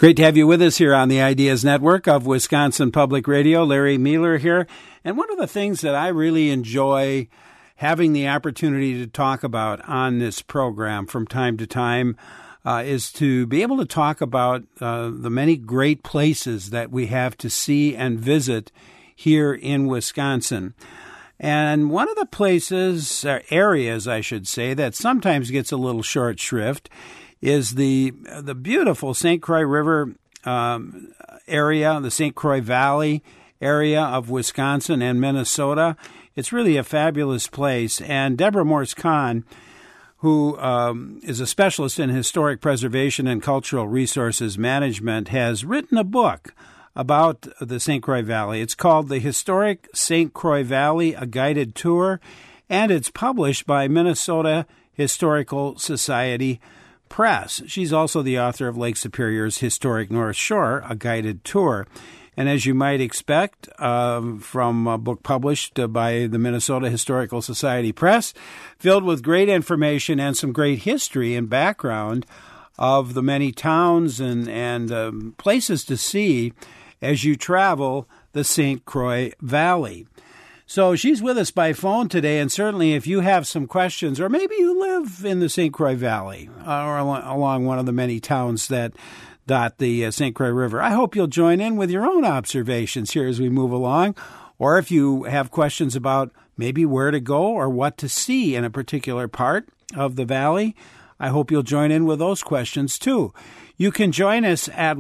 Great to have you with us here on the Ideas Network of Wisconsin Public Radio. Larry Mueller here. And one of the things that I really enjoy having the opportunity to talk about on this program from time to time is to be able to talk about the many great places that we have to see and visit here in Wisconsin. And one of the places, areas I should say, that sometimes gets a little short shrift is the beautiful St. Croix River area, the St. Croix Valley area of Wisconsin and Minnesota. It's really a fabulous place. And Deborah Morse-Kahn, who is a specialist in historic preservation and cultural resources management, has written a book about the St. Croix Valley. It's called The Historic St. Croix Valley, A Guided Tour, and it's published by Minnesota Historical Society Press. She's also the author of Lake Superior's Historic North Shore, A Guided Tour. And as you might expect from a book published by the Minnesota Historical Society Press, filled with great information and some great history and background of the many towns and places to see as you travel the St. Croix Valley. So she's with us by phone today, and certainly if you have some questions, or maybe you live in the St. Croix Valley or along one of the many towns that dot the St. Croix River, I hope you'll join in with your own observations here as we move along. Or if you have questions about maybe where to go or what to see in a particular part of the valley, I hope you'll join in with those questions too. You can join us at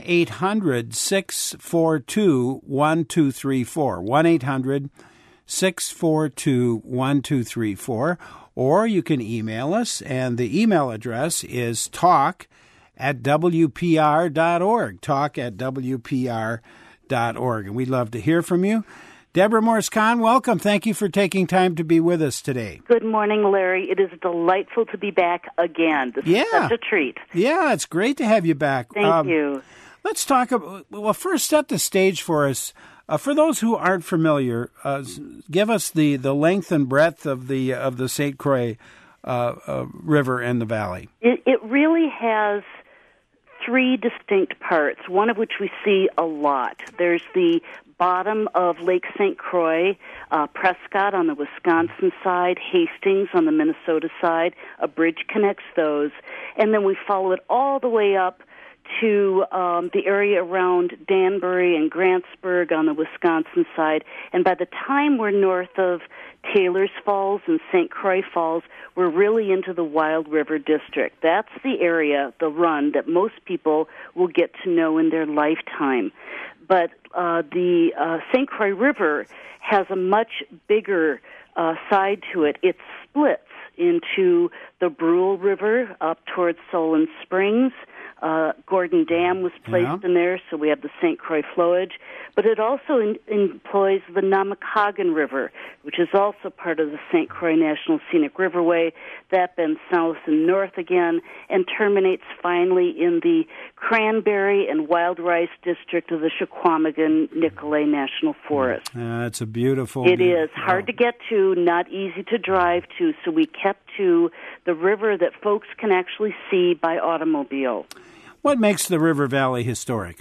1-800-642-1234, 1-800-642-1234, or you can email us, and the email address is talk@wpr.org, talk@wpr.org, and we'd love to hear from you. Deborah Morse-Kahn, welcome. Thank you for taking time to be with us today. Good morning, Larry. It is delightful to be back again. This is such a treat. Yeah, it's great to have you back. Thank you. Let's talk about, well, first set the stage for us. For those who aren't familiar, give us the length and breadth of the St. Croix River and the valley. It really has three distinct parts, one of which we see a lot. There's the bottom of Lake St. Croix, Prescott on the Wisconsin side, Hastings on the Minnesota side. A bridge connects those. And then we follow it all the way up to the area around Danbury and Grantsburg on the Wisconsin side. And by the time we're north of Taylor's Falls and St. Croix Falls, we're really into the Wild River District. That's the area, the run, that most people will get to know in their lifetime. But the St. Croix River has a much bigger side to it. It splits into the Brule River up towards Solon Springs. Gordon Dam was placed in there, so we have the St. Croix flowage. But it also employs the Namekagon River, which is also part of the St. Croix National Scenic Riverway. That bends south and north again and terminates finally in the Cranberry and Wild Rice District of the Chequamegon-Nicolet National Forest. It's a beautiful... It is. Hard to get to, not easy to drive to, so we kept to the river that folks can actually see by automobile. What makes the River Valley historic?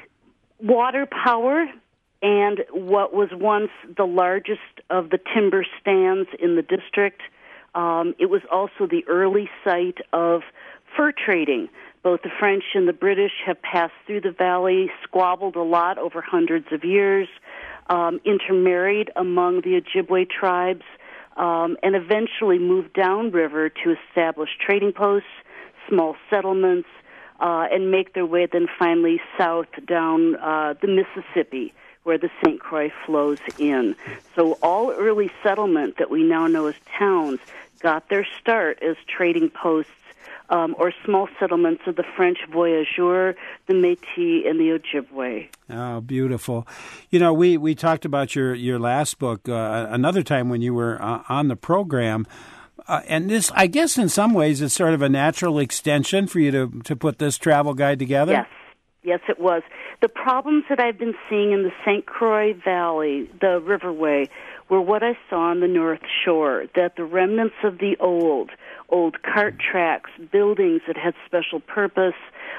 Water power and what was once the largest of the timber stands in the district. It was also the early site of fur trading. Both the French and the British have passed through the valley, squabbled a lot over hundreds of years, intermarried among the Ojibwe tribes, and eventually moved downriver to establish trading posts, small settlements, and make their way then finally south down the Mississippi, where the St. Croix flows in. So all early settlement that we now know as towns got their start as trading posts or small settlements of the French voyageurs, the Métis, and the Ojibwe. Oh, beautiful. You know, we talked about your last book another time when you were on the program. And this, I guess, in some ways, is sort of a natural extension for you to put this travel guide together? Yes, it was. The problems that I've been seeing in the St. Croix Valley, the Riverway, were what I saw on the North Shore, that the remnants of the old cart tracks, buildings that had special purpose,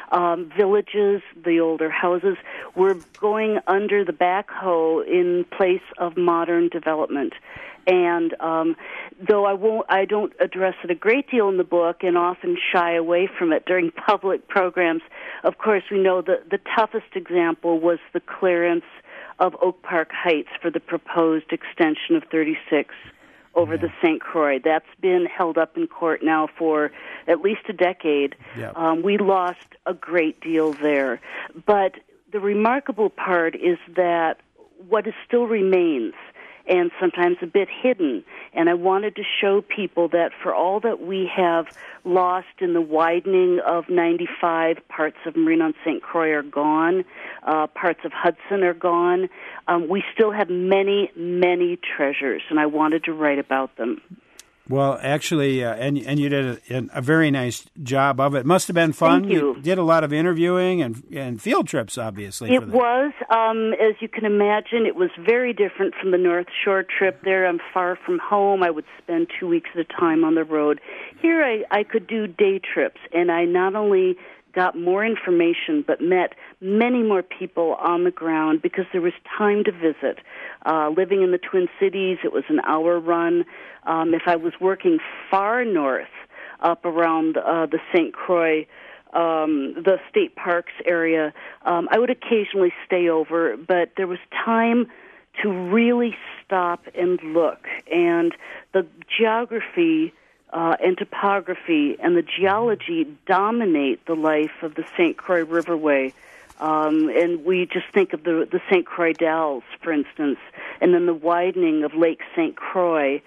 Villages, the older houses, were going under the backhoe in place of modern development. And though I don't address it a great deal in the book and often shy away from it during public programs, of course we know the toughest example was the clearance of Oak Park Heights for the proposed extension of 36 over the St. Croix. That's been held up in court now for at least a decade. Yep. We lost a great deal there. But the remarkable part is that what still remains, and sometimes a bit hidden. And I wanted to show people that for all that we have lost in the widening of 95, parts of Marine-on-St. Croix are gone, parts of Hudson are gone, we still have many, many treasures, and I wanted to write about them. Well, actually, and you did a very nice job of it. Must have been fun. Thank you. You did a lot of interviewing and field trips, obviously. It was, as you can imagine, it was very different from the North Shore trip there. I'm far from home. I would spend 2 weeks at a time on the road. Here I could do day trips, and I not only got more information but met many more people on the ground because there was time to visit. Living in the Twin Cities, it was an hour run. If I was working far north, up around the St. Croix, the state parks area, I would occasionally stay over, but there was time to really stop and look. And the geography and topography and the geology dominate the life of the St. Croix Riverway. And we just think of the St. Croix Dells, for instance, and then the widening of Lake St. Croix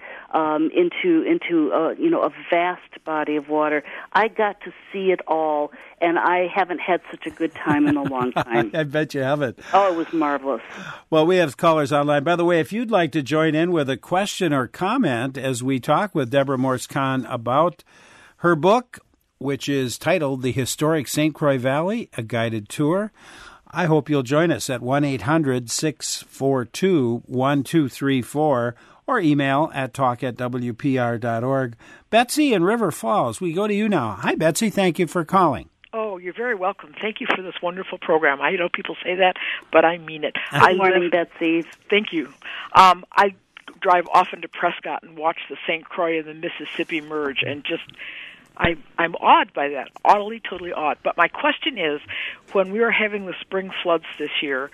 into a vast body of water. I got to see it all, and I haven't had such a good time in a long time. I bet you haven't. Oh, it was marvelous. Well, we have callers online. By the way, if you'd like to join in with a question or comment as we talk with Deborah Morse-Kahn about her book, which is titled The Historic St. Croix Valley, A Guided Tour, I hope you'll join us at 1-800-642-1234 or email at talk@wpr.org. Betsy in River Falls, we go to you now. Hi, Betsy. Thank you for calling. Oh, you're very welcome. Thank you for this wonderful program. I know people say that, but I mean it. Good morning, Betsy. Thank you. I drive often to Prescott and watch the St. Croix and the Mississippi merge, and just I'm awed by that, totally awed. But my question is, when we were having the spring floods this year,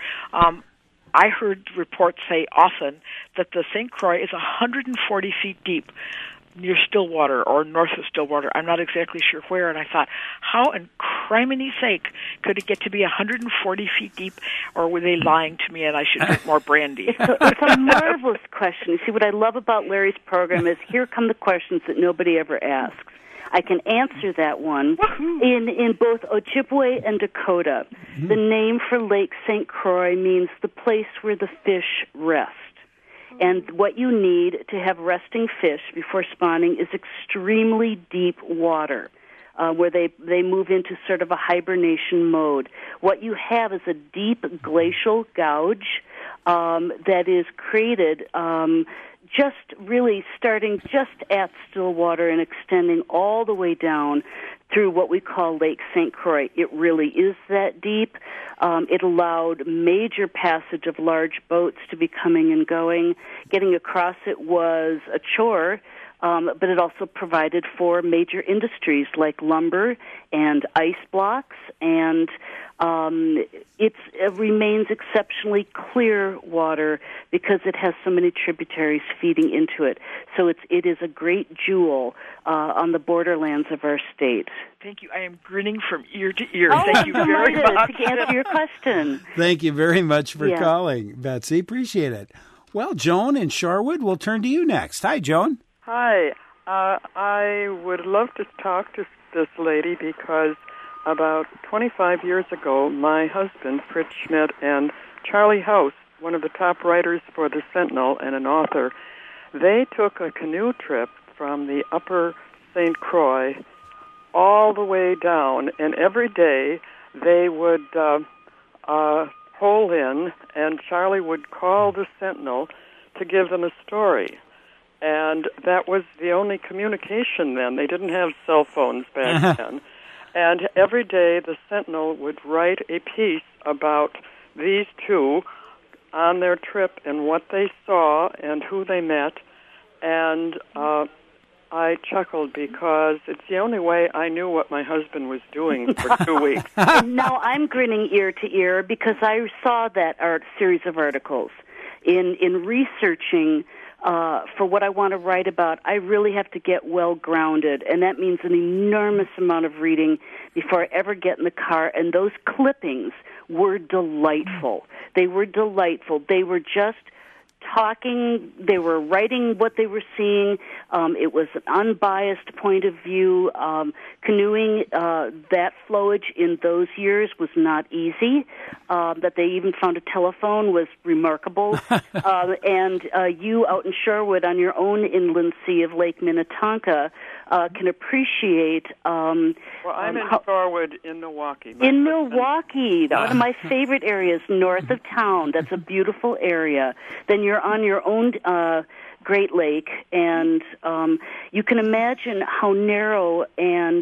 I heard reports say often that the St. Croix is 140 feet deep near Stillwater or north of Stillwater. I'm not exactly sure where, and I thought, how in criminy sake could it get to be 140 feet deep, or were they lying to me and I should drink more brandy? It's a marvelous question. You see, what I love about Larry's program is here come the questions that nobody ever asks. I can answer that one. In both Ojibwe and Dakota. The name for Lake St. Croix means the place where the fish rest. And what you need to have resting fish before spawning is extremely deep water, where they move into sort of a hibernation mode. What you have is a deep glacial gouge that is created just really starting just at Stillwater and extending all the way down through what we call Lake St. Croix. It really is that deep. It allowed major passage of large boats to be coming and going. Getting across it was a chore, but it also provided for major industries like lumber and ice blocks, and it remains exceptionally clear water because it has so many tributaries feeding into it. So it is a great jewel on the borderlands of our state. Thank you. I am grinning from ear to ear. Oh, Thank you very much. To answer your question. Thank you very much for calling, Betsy. Appreciate it. Well, Joan in Shorewood, we'll turn to you next. Hi, Joan. Hi. I would love to talk to this lady because about 25 years ago, my husband, Fritz Schmidt, and Charlie House, one of the top writers for the Sentinel and an author, they took a canoe trip from the upper St. Croix all the way down, and every day they would hole in, and Charlie would call the Sentinel to give them a story. And that was the only communication then. They didn't have cell phones back then. And every day the Sentinel would write a piece about these two on their trip and what they saw and who they met. And I chuckled because it's the only way I knew what my husband was doing for 2 weeks. And now I'm grinning ear to ear because I saw that series of articles. In researching for what I want to write about, I really have to get well grounded, and that means an enormous amount of reading before I ever get in the car. And those clippings were delightful. They were delightful. They were just talking, they were writing what they were seeing. It was an unbiased point of view. Canoeing that flowage in those years was not easy. That they even found a telephone was remarkable. And you out in Shorewood on your own inland sea of Lake Minnetonka can appreciate... well, I'm in Shorewood in Milwaukee. Milwaukee, one of my favorite areas north of town. That's a beautiful area. Then you're on your own Great Lake, and you can imagine how narrow and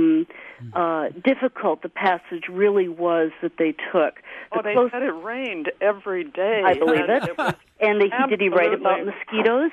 difficult the passage really was that they took. They said it rained every day. I believe it. And did he write about mosquitoes?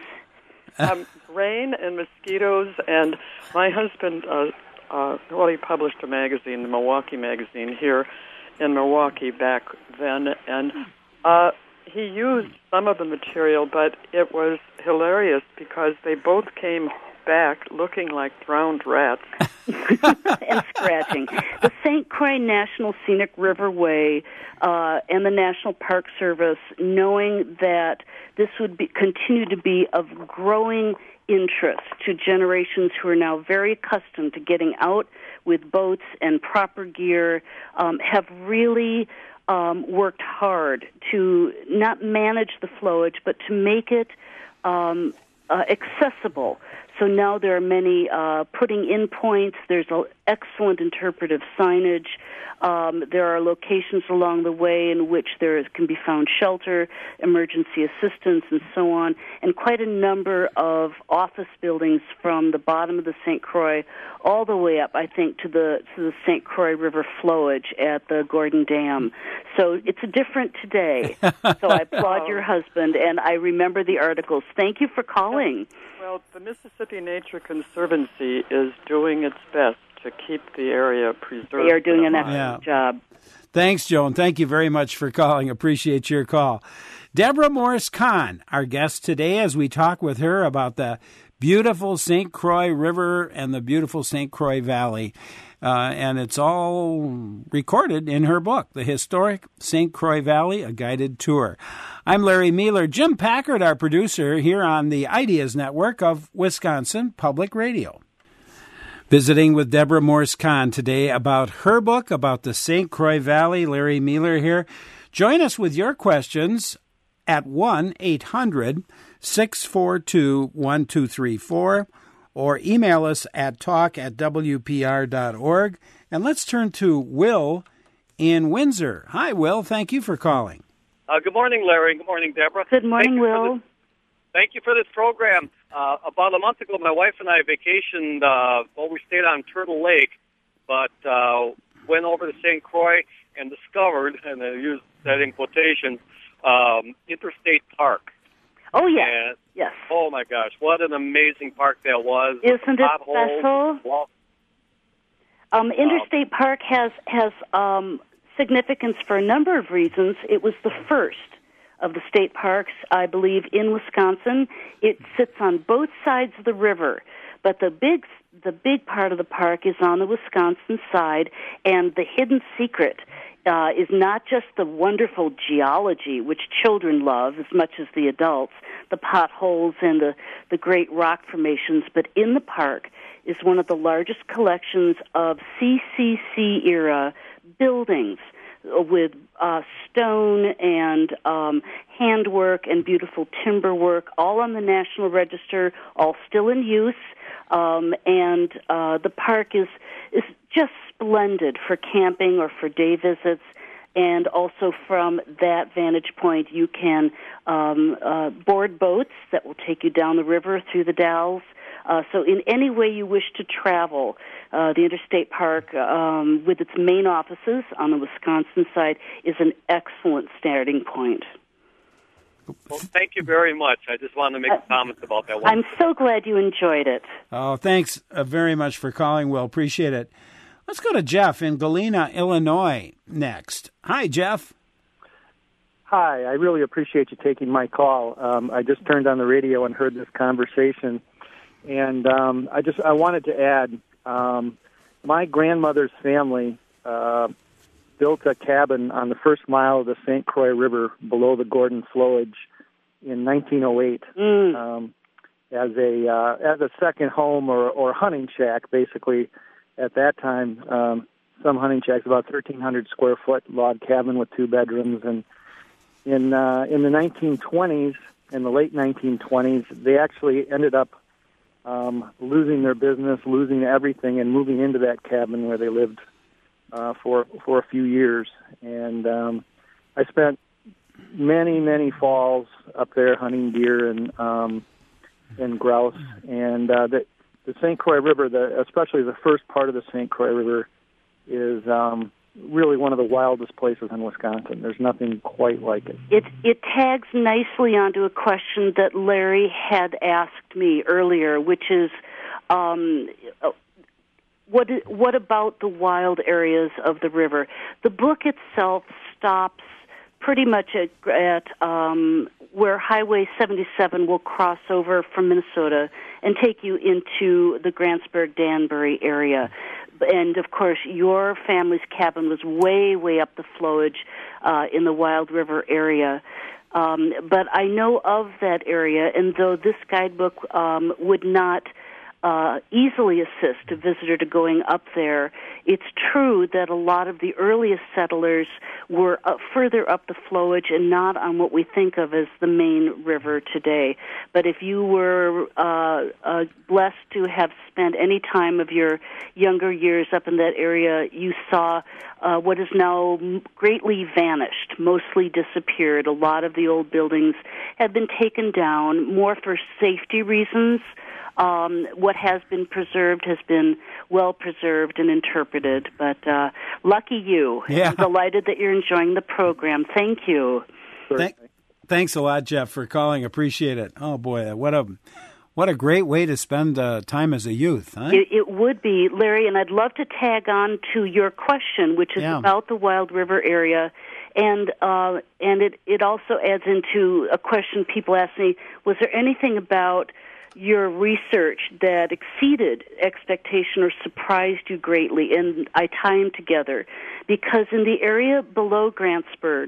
Rain and mosquitoes, and my husband, he published a magazine, the Milwaukee Magazine, here in Milwaukee back then, and he used some of the material, but it was hilarious because they both came back looking like drowned rats. And scratching. The St. Croix National Scenic Riverway and the National Park Service, knowing that this would continue to be of growing interest to generations who are now very accustomed to getting out with boats and proper gear, have really worked hard to not manage the flowage, but to make it accessible. So now there are many putting in points. There's excellent interpretive signage. There are locations along the way in which there can be found shelter, emergency assistance, and so on, and quite a number of office buildings from the bottom of the St. Croix all the way up, I think, to the St. Croix River flowage at the Gordon Dam. So it's different today. So I applaud your husband, and I remember the articles. Thank you for calling. Well, the Mississippi Nature Conservancy is doing its best to keep the area preserved. They are doing an excellent job. Thanks, Joan. Thank you very much for calling. Appreciate your call. Deborah Morris-Kahn, our guest today, as we talk with her about the beautiful St. Croix River and the beautiful St. Croix Valley. And it's all recorded in her book, The Historic St. Croix Valley, A Guided Tour. I'm Larry Mealer. Jim Packard, our producer, here on the Ideas Network of Wisconsin Public Radio. Visiting with Deborah Morris-Kahn today about her book about the St. Croix Valley. Larry Mealer here. Join us with your questions at 1-800-642-1234 or email us at talk@wpr.org. And let's turn to Will in Windsor. Hi, Will. Thank you for calling. Good morning, Larry. Good morning, Deborah. Good morning, Will. Thank you for this program. About a month ago, my wife and I vacationed, we stayed on Turtle Lake, but went over to St. Croix and discovered, and I use that in quotation, Interstate Park. Oh, yes. Yes. Oh, my gosh. What an amazing park that was. Isn't it special? Interstate Park has significance for a number of reasons. It was the first of the state parks, I believe, in Wisconsin. It sits on both sides of the river, but the big part of the park is on the Wisconsin side, and the hidden secret is not just the wonderful geology, which children love as much as the adults, the potholes and the great rock formations, but in the park is one of the largest collections of CCC-era buildings with stone and handwork and beautiful timber work, all on the National Register, all still in use. And the park is just splendid for camping or for day visits. And also from that vantage point, you can board boats that will take you down the river through the Dalles. So in any way you wish to travel, the Interstate Park, with its main offices on the Wisconsin side, is an excellent starting point. Well, thank you very much. I just wanted to make a comment about that one. I'm so glad you enjoyed it. Oh, thanks very much for calling, Will. Appreciate it. Let's go to Jeff in Galena, Illinois next. Hi, Jeff. Hi, I really appreciate you taking my call. I just turned on the radio and heard this conversation, and I wanted to add, my grandmother's family built a cabin on the first mile of the St. Croix River below the Gordon Flowage in 1908 as a second home or hunting shack, basically. At that time, some hunting shacks, about 1,300 square foot log cabin with 2 bedrooms, and in the 1920s, in the late 1920s, they actually ended up losing their business, losing everything, and moving into that cabin where they lived for a few years. And I spent many falls up there hunting deer and grouse. And the St. Croix River, especially the first part of the St. Croix River, is really one of the wildest places in Wisconsin. There's nothing quite like it. It tags nicely onto a question that Larry had asked me earlier, which is, what about the wild areas of the river? The book itself stops pretty much at where Highway 77 will cross over from Minnesota and take you into the Grantsburg-Danbury area. And, of course, your family's cabin was way up the flowage in the Wild River area. But I know of that area, and though this guidebook would not easily assist a visitor to going up there, it's true that a lot of the earliest settlers were further up the flowage and not on what we think of as the main river today. But if you were blessed to have spent any time of your younger years up in that area, you saw what is now greatly vanished, mostly disappeared. A lot of the old buildings have been taken down, more for safety reasons. What has been preserved has been well preserved and interpreted, but lucky you. Yeah. I'm delighted that you're enjoying the program. Thank you. Thanks a lot, Jeff, for calling. Appreciate it. Oh, boy, what a great way to spend time as a youth, huh? It would be, Larry, and I'd love to tag on to your question, which is about the Wild River area. And it also adds into a question people ask me, was there anything about your research that exceeded expectation or surprised you greatly? And I tie them together because in the area below Grantsburg,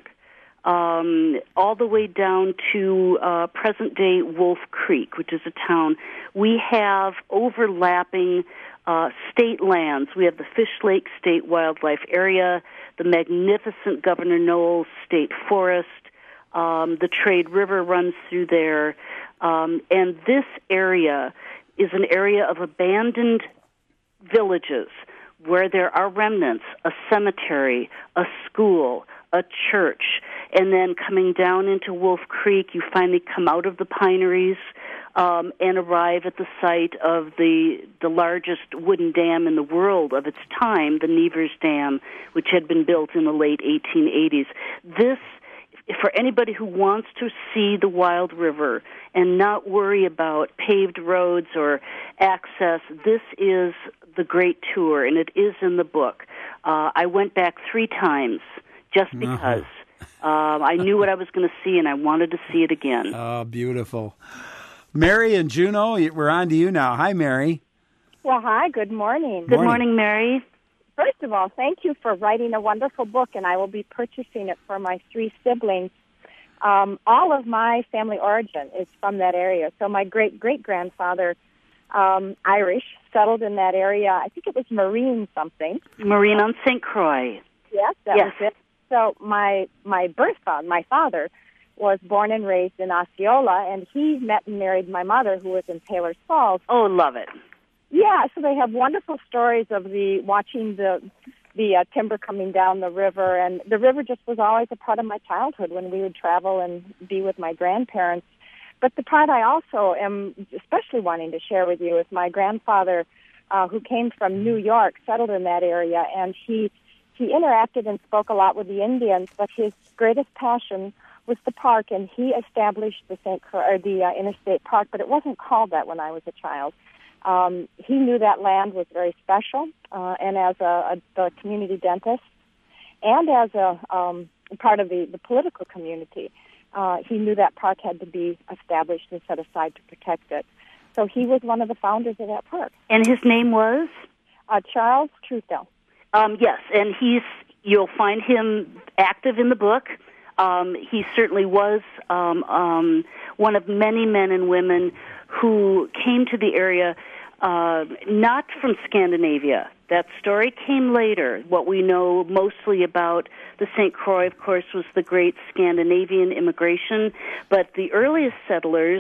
all the way down to present-day Wolf Creek, which is a town, we have overlapping state lands. We have the Fish Lake State Wildlife Area, the magnificent Governor Knowles State Forest, the Trade River runs through there, and this area is an area of abandoned villages where there are remnants, a cemetery, a school, a church, and then coming down into Wolf Creek, you finally come out of the pineries and arrive at the site of the largest wooden dam in the world of its time, the Nevers Dam, which had been built in the late 1880s. This, for anybody who wants to see the Wild River and not worry about paved roads or access, this is the great tour, and it is in the book. I went back 3 times just because I knew what I was going to see, and I wanted to see it again. Oh, beautiful. Mary and Juneau, we're on to you now. Hi, Mary. Well, hi, good morning. Good morning, Mary. First of all, thank you for writing a wonderful book, and I will be purchasing it for my 3 siblings. All of my family origin is from that area. So my great-great-grandfather, Irish, settled in that area. I think it was Marine something. Marine on St. Croix. Yes, that was it. So my father, was born and raised in Osceola, and he met and married my mother, who was in Taylor's Falls. Oh, love it. Yeah, so they have wonderful stories of watching the timber coming down the river, and the river just was always a part of my childhood when we would travel and be with my grandparents. But the part I also am especially wanting to share with you is my grandfather, who came from New York, settled in that area, and he interacted and spoke a lot with the Indians, but his greatest passion was the park, and he established the Interstate Park, but it wasn't called that when I was a child. He knew that land was very special, and as the community dentist, and as a part of the political community, he knew that park had to be established and set aside to protect it. So he was one of the founders of that park. And his name was? Charles Truesdell. Yes, and you'll find him active in the book. He certainly was one of many men and women who came to the area not from Scandinavia. That story came later. What we know mostly about the St. Croix, of course, was the great Scandinavian immigration, but the earliest settlers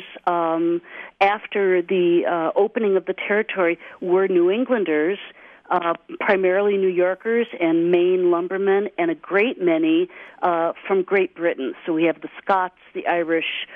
after the opening of the territory were New Englanders, primarily New Yorkers and Maine lumbermen, and a great many from Great Britain. So we have the Scots, the Irish,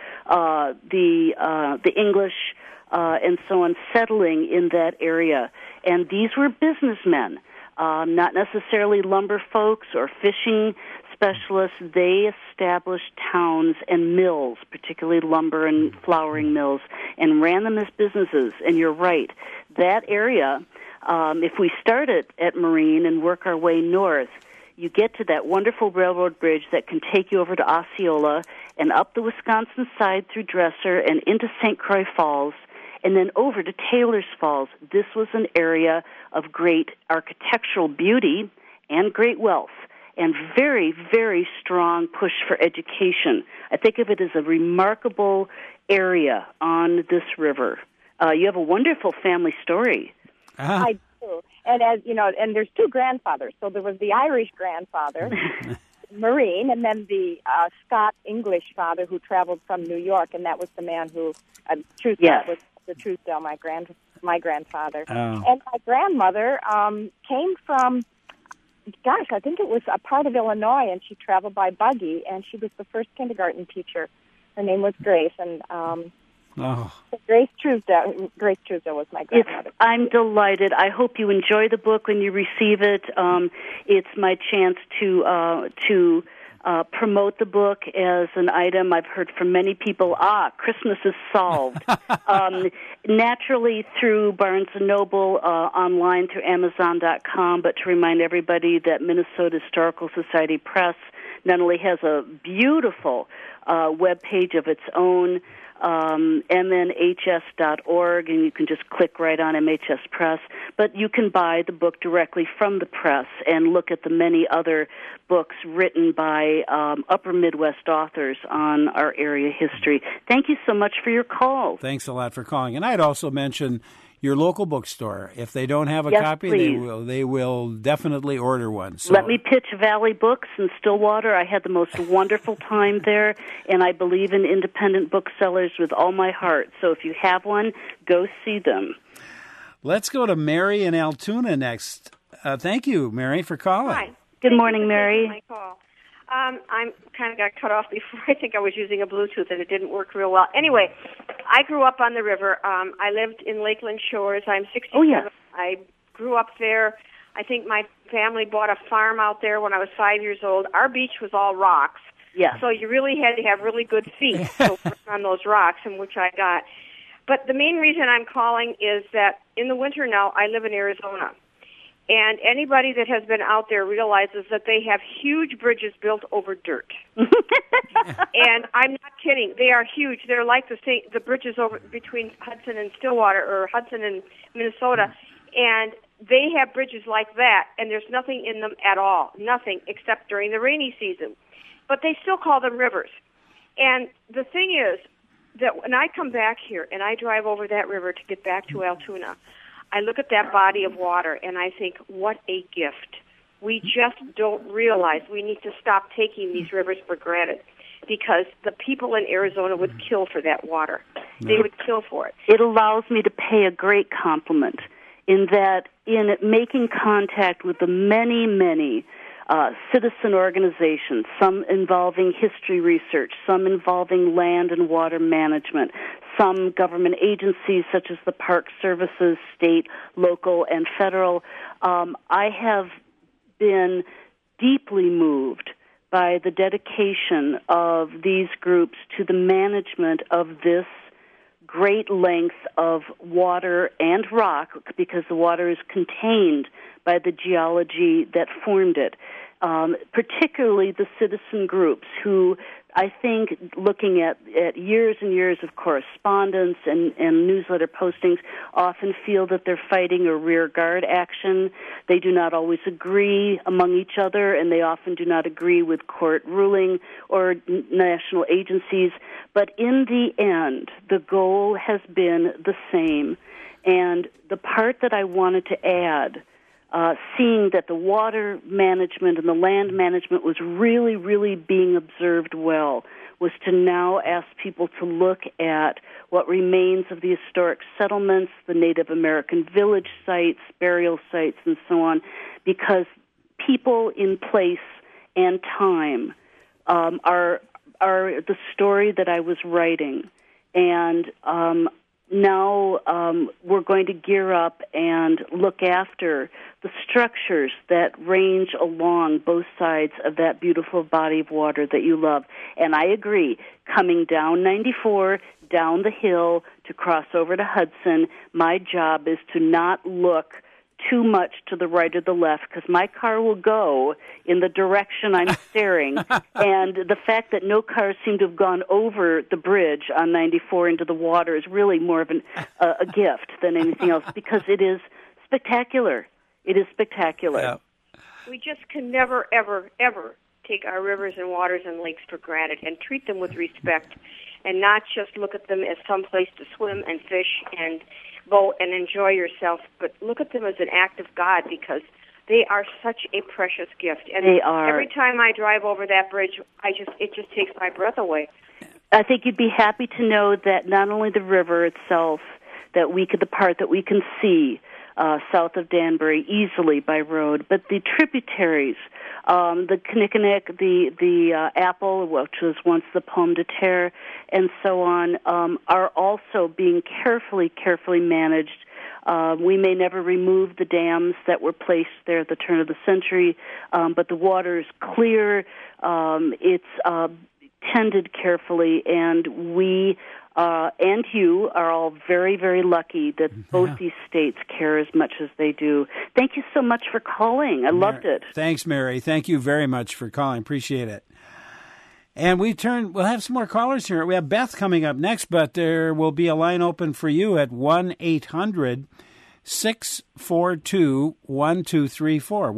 the English, and so on, settling in that area. And these were businessmen, not necessarily lumber folks or fishing specialists. They established towns and mills, particularly lumber and flouring mills, and ran them as businesses. And you're right, that area, if we start at Marine and work our way north, you get to that wonderful railroad bridge that can take you over to Osceola and up the Wisconsin side through Dresser and into St. Croix Falls, and then over to Taylor's Falls. This was an area of great architectural beauty and great wealth, and very, very strong push for education. I think of it as a remarkable area on this river. You have a wonderful family story. Uh-huh. I do. And as you know, and there's two grandfathers. So there was the Irish grandfather, Marine, and then the Scott-English father who traveled from New York, and that was the man who, Truesdell, was the Truesdell, my grandfather. Oh. And my grandmother came from, I think it was a part of Illinois, and she traveled by buggy, and she was the first kindergarten teacher. Her name was Grace, and Grace Truesdell was my grandmother. I'm delighted. I hope you enjoy the book when you receive it. It's my chance to promote the book as an item. I've heard from many people, Christmas is solved. Naturally through Barnes & Noble, online through Amazon.com, but to remind everybody that Minnesota Historical Society Press not only has a beautiful web page of its own, MNHS.org, and you can just click right on MHS Press. But you can buy the book directly from the press and look at the many other books written by upper Midwest authors on our area history. Thank you so much for your call. Thanks a lot for calling. And I'd also mention your local bookstore. If they don't have a Yes, copy, please. they will definitely order one. So. Let me pitch Valley Books in Stillwater. I had the most wonderful time there, and I believe in independent booksellers with all my heart. So if you have one, go see them. Let's go to Mary in Altoona next. Thank you, Mary, for calling. Hi. Good morning, Mary. My call. I'm kind of got cut off before. I think I was using a Bluetooth and it didn't work real well. Anyway, I grew up on the river. I lived in Lakeland Shores. I'm 67. Oh, yes. I grew up there. I think my family bought a farm out there when I was 5 years old. Our beach was all rocks. Yes. So you really had to have really good feet to work on those rocks, and which I got. But the main reason I'm calling is that in the winter now, I live in Arizona. And anybody that has been out there realizes that they have huge bridges built over dirt. And I'm not kidding. They are huge. They're like the bridges over between Hudson and Stillwater, or Hudson and Minnesota. And they have bridges like that, and there's nothing in them at all. Nothing except during the rainy season. But they still call them rivers. And the thing is that when I come back here and I drive over that river to get back to Altoona, I look at that body of water and I think, what a gift. We just don't realize we need to stop taking these rivers for granted, because the people in Arizona would kill for that water. They would kill for it. It allows me to pay a great compliment in that in making contact with the many, many citizen organizations, some involving history research, some involving land and water management, some government agencies such as the Park Services, state, local, and federal. I have been deeply moved by the dedication of these groups to the management of this great length of water and rock, because the water is contained by the geology that formed it. Particularly the citizen groups who, I think, looking at years and years of correspondence and newsletter postings, often feel that they're fighting a rearguard action. They do not always agree among each other, and they often do not agree with court ruling or national agencies. But in the end, the goal has been the same. And the part that I wanted to add, seeing that the water management and the land management was really, really being observed well, was to now ask people to look at what remains of the historic settlements, the Native American village sites, burial sites, and so on, because people in place and time are the story that I was writing. And now we're going to gear up and look after the structures that range along both sides of that beautiful body of water that you love. And I agree, coming down 94, down the hill to cross over to Hudson, my job is to not look too much to the right or the left, because my car will go in the direction I'm staring. And the fact that no cars seem to have gone over the bridge on 94 into the water is really more of a gift than anything else, because it is spectacular. It is spectacular. Yeah. We just can never, ever, ever take our rivers and waters and lakes for granted and treat them with respect, and not just look at them as some place to swim and fish and boat and enjoy yourself, but look at them as an act of God, because they are such a precious gift. And they are. Every time I drive over that bridge, it just takes my breath away. I think you'd be happy to know that not only the river itself, the part that we can see south of Danbury easily by road, but the tributaries, the Kinnickinnick, the Apple, which was once the Pomme de Terre, and so on, are also being carefully managed. We may never remove the dams that were placed there at the turn of the century, but the water is clear. It's tended carefully, and we and you are all very, very lucky that both these states care as much as they do. Thank you so much for calling. I loved it. Thanks, Mary. Thank you very much for calling. Appreciate it. And we'll have some more callers here. We have Beth coming up next, but there will be a line open for you at 1-800-642-1234.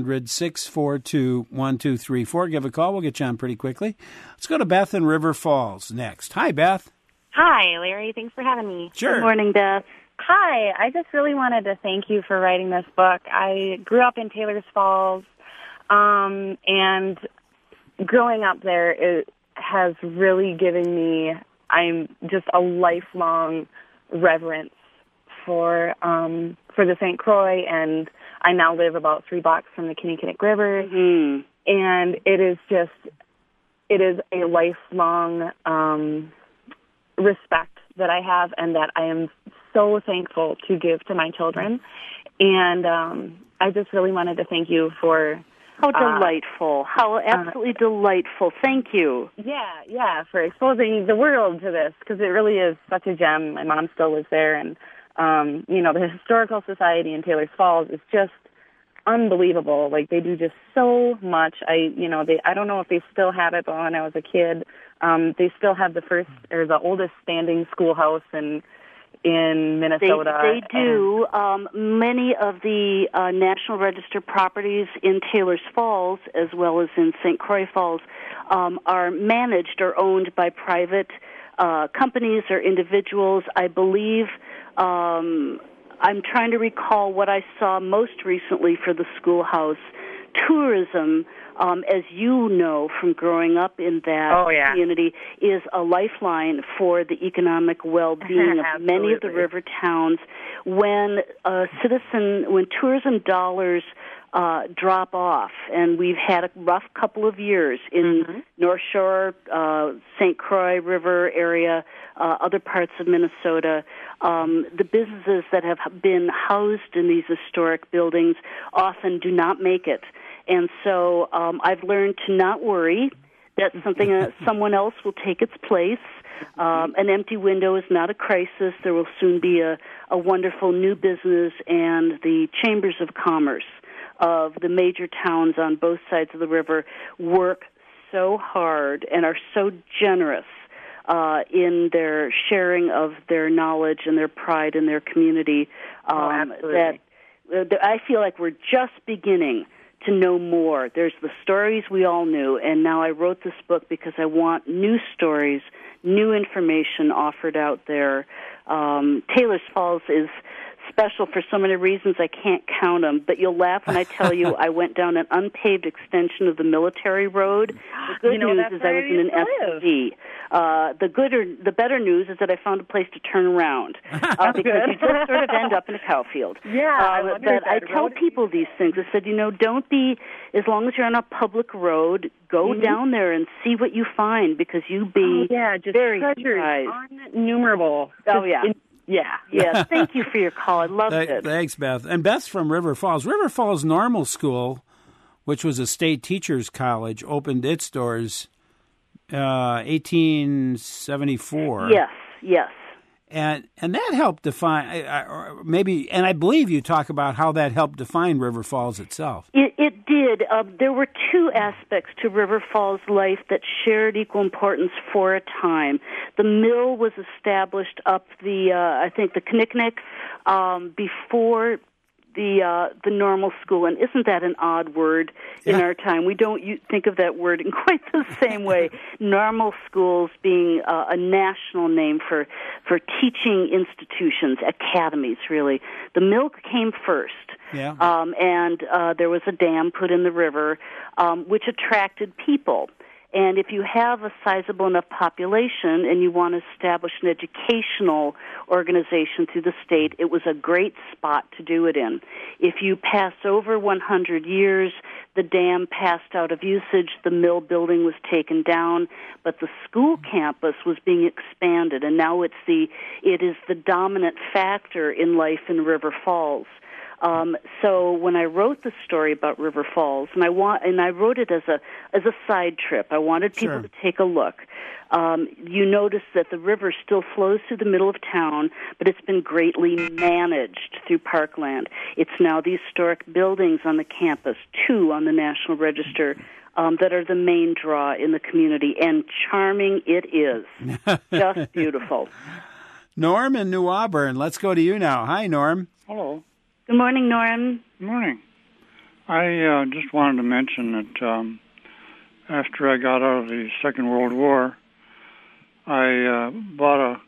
1-800-642-1234. Give a call. We'll get you on pretty quickly. Let's go to Beth in River Falls next. Hi, Beth. Hi, Larry. Thanks for having me. Sure. Good morning, Beth. Hi. I just really wanted to thank you for writing this book. I grew up in Taylor's Falls, and growing up there, it has really given me, I'm just a lifelong reverence for the St. Croix, and I now live about 3 blocks from the Kinnickinnick River, and it is a lifelong respect that I have, and that I am so thankful to give to my children. And I just really wanted to thank you for... How delightful. How absolutely delightful. Thank you. Yeah, for exposing the world to this, because it really is such a gem. My mom still lives there, and, the Historical Society in Taylor's Falls is just unbelievable. Like, they do just so much. I don't know if they still have it, but when I was a kid, they still have the oldest standing schoolhouse in Minnesota. They do. Many of the National Register properties in Taylor's Falls, as well as in St. Croix Falls, are managed or owned by private companies or individuals. I believe, I'm trying to recall what I saw most recently for the schoolhouse. Tourism as you know from growing up in that community, is a lifeline for the economic well-being of many of the river towns. When tourism dollars drop off, and we've had a rough couple of years in North Shore, St. Croix River area, other parts of Minnesota. The businesses that have been housed in these historic buildings often do not make it. And so I've learned to not worry that someone else will take its place. An empty window is not a crisis. There will soon be a wonderful new business, and the chambers of commerce of the major towns on both sides of the river work so hard and are so generous in their sharing of their knowledge and their pride in their community that I feel like we're just beginning to know more. There's the stories we all knew, and now I wrote this book because I want new stories, new information offered out there. Taylor's Falls is special for so many reasons I can't count them, but you'll laugh when I tell you I went down an unpaved extension of the military road. The good news is I was in an SUV. The better news is that I found a place to turn around because you just sort of end up in a cow field. Yeah, but I tell people these things. I said, don't be, as long as you're on a public road, go down there and see what you find, because you'll be very surprised. Innumerable. Oh, yeah. Yeah. Thank you for your call. I loved it. Thanks, Beth. And Beth's from River Falls. River Falls Normal School, which was a state teachers college, opened its doors 1874. Yes. And that helped define, and I believe you talk about how that helped define River Falls itself. It did. There were two aspects to River Falls life that shared equal importance for a time. The mill was established up the Kinnickinnick, before the normal school, and isn't that an odd word in our time? We don't think of that word in quite the same way. Normal schools being a national name for teaching institutions, academies, really. The mill came first. Yeah. And there was a dam put in the river, which attracted people. And if you have a sizable enough population and you want to establish an educational organization through the state, it was a great spot to do it in. If you pass over 100 years, the dam passed out of usage, the mill building was taken down, but the school campus was being expanded, and now it is the dominant factor in life in River Falls. So when I wrote the story about River Falls, and I wrote it as a side trip, I wanted people to take a look. You notice that the river still flows through the middle of town, but it's been greatly managed through parkland. It's now the historic buildings on the campus, 2 on the National Register, that are the main draw in the community, and charming it is. Just beautiful. Norm in New Auburn, let's go to you now. Hi, Norm. Hello. Good morning, Norm. Good morning. I just wanted to mention that after I got out of the Second World War, I bought a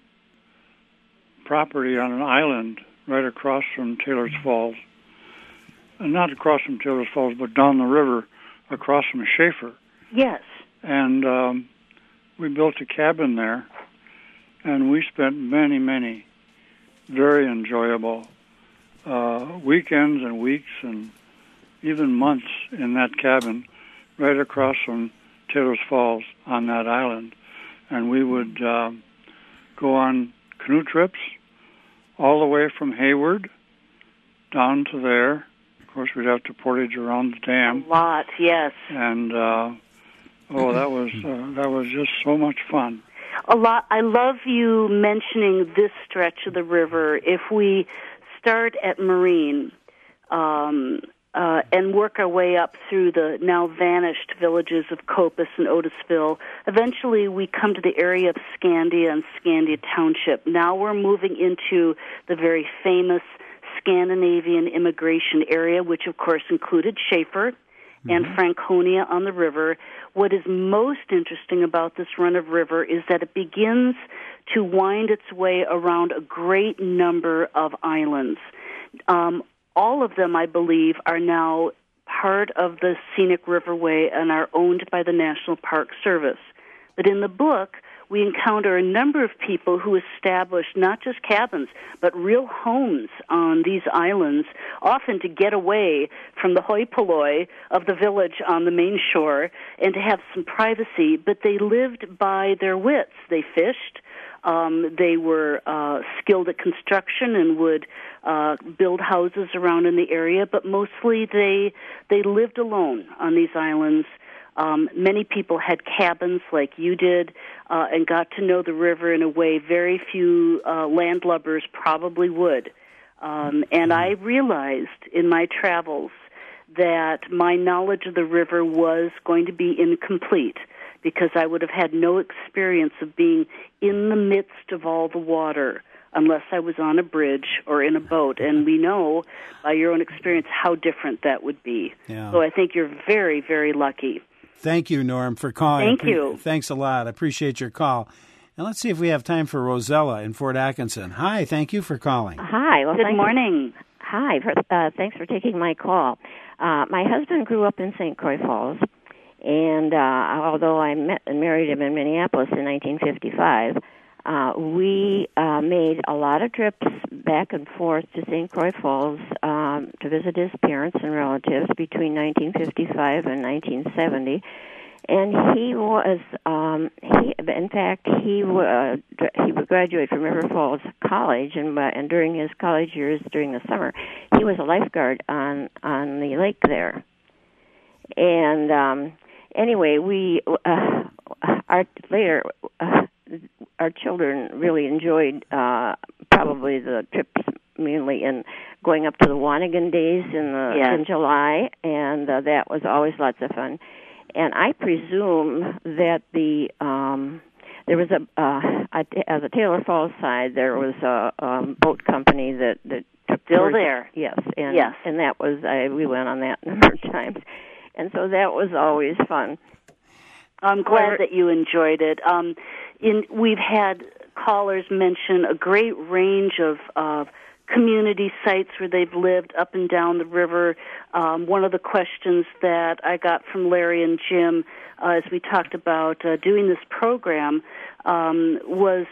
property on an island right across from Taylor's Falls. Not across from Taylor's Falls, but down the river across from Schaefer. Yes. And we built a cabin there, and we spent many, many very enjoyable weekends and weeks and even months in that cabin right across from Taylor's Falls on that island. And we would go on canoe trips all the way from Hayward down to there. Of course, we'd have to portage around the dam. A lot, yes. And that was just so much fun. A lot. I love you mentioning this stretch of the river. If we start at Marine and work our way up through the now vanished villages of Copus and Otisville, eventually we come to the area of Scandia and Scandia Township. Now we're moving into the very famous Scandinavian immigration area, which of course included Schaefer and Franconia on the river. What is most interesting about this run of river is that it begins to wind its way around a great number of islands. All of them, I believe, are now part of the Scenic Riverway and are owned by the National Park Service. But in the book, we encounter a number of people who established not just cabins, but real homes on these islands, often to get away from the hoi polloi of the village on the main shore and to have some privacy. But they lived by their wits. They fished. They were skilled at construction and would build houses around in the area, but mostly they lived alone on these islands. Many people had cabins like you did and got to know the river in a way very few landlubbers probably would. And I realized in my travels that my knowledge of the river was going to be incomplete because I would have had no experience of being in the midst of all the water unless I was on a bridge or in a boat. And we know by your own experience how different that would be. Yeah. So I think you're very, very lucky. Thank you, Norm, for calling. Thank you. Thanks a lot. I appreciate your call. And let's see if we have time for Rosella in Fort Atkinson. Hi, thank you for calling. Hi. Well, good morning. Hi. Thanks for taking my call. My husband grew up in St. Croix Falls, and although I met and married him in Minneapolis in 1955, we made a lot of trips back and forth to St. Croix Falls to visit his parents and relatives between 1955 and 1970. And he was, he would graduate from River Falls College, and during his college years, during the summer, he was a lifeguard on the lake there. And anyway, our children really enjoyed probably the trips, mainly in going up to the Wanigan days in July, and that was always lots of fun. And I presume that there was at the Taylor Falls side there was a boat company that took still there. Yes, and that was we went on that a number of times, and so that was always fun. I'm glad that you enjoyed it. We've had callers mention a great range of community sites where they've lived up and down the river. One of the questions that I got from Larry and Jim as we talked about doing this program was,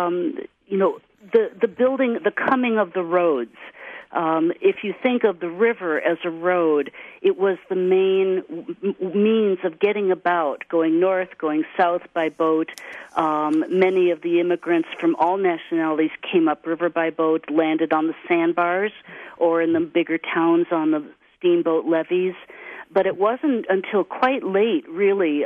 the building, the coming of the roads. If you think of the river as a road, it was the main means of getting about, going north, going south by boat. Many of the immigrants from all nationalities came up river by boat, landed on the sandbars or in the bigger towns on the steamboat levees. But it wasn't until quite late, really,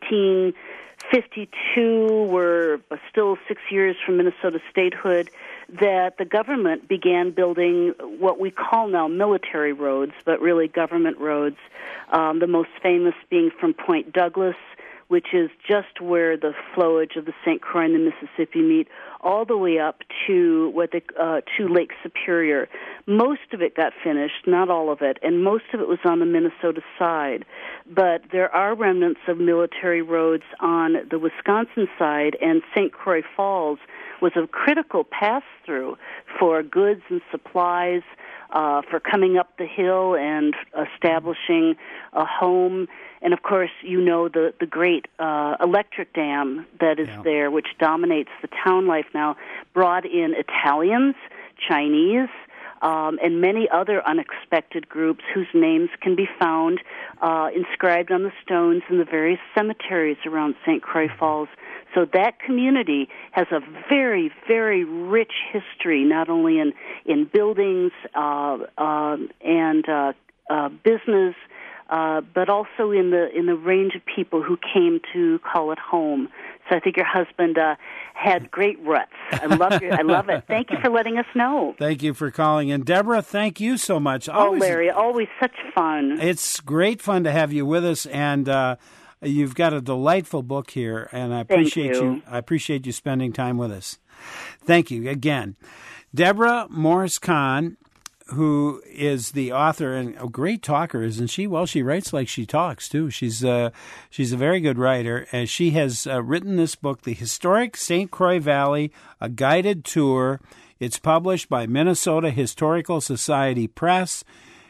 1852, we're still 6 years from Minnesota statehood, that the government began building what we call now military roads, but really government roads, the most famous being from Point Douglas, which is just where the flowage of the St. Croix and the Mississippi meet, all the way up to to Lake Superior. Most of it got finished, not all of it, and most of it was on the Minnesota side. But there are remnants of military roads on the Wisconsin side, and St. Croix Falls was a critical pass-through for goods and supplies, for coming up the hill and establishing a home. And, of course, you know the great electric dam that is there, which dominates the town life now, brought in Italians, Chinese, and many other unexpected groups whose names can be found inscribed on the stones in the various cemeteries around St. Croix Falls. So that community has a very, very rich history, not only in buildings and business, but also in the range of people who came to call it home. So I think your husband had great roots. I love it. Thank you for letting us know. Thank you for calling. And Deborah, thank you so much. Larry, always such fun. It's great fun to have you with us, and you've got a delightful book here, and I appreciate you. I appreciate you spending time with us. Thank you again. Deborah Morris-Kahn, who is the author and a great talker, isn't she? Well, she writes like she talks, too. She's a very good writer, and she has written this book, The Historic St. Croix Valley, A Guided Tour. It's published by Minnesota Historical Society Press.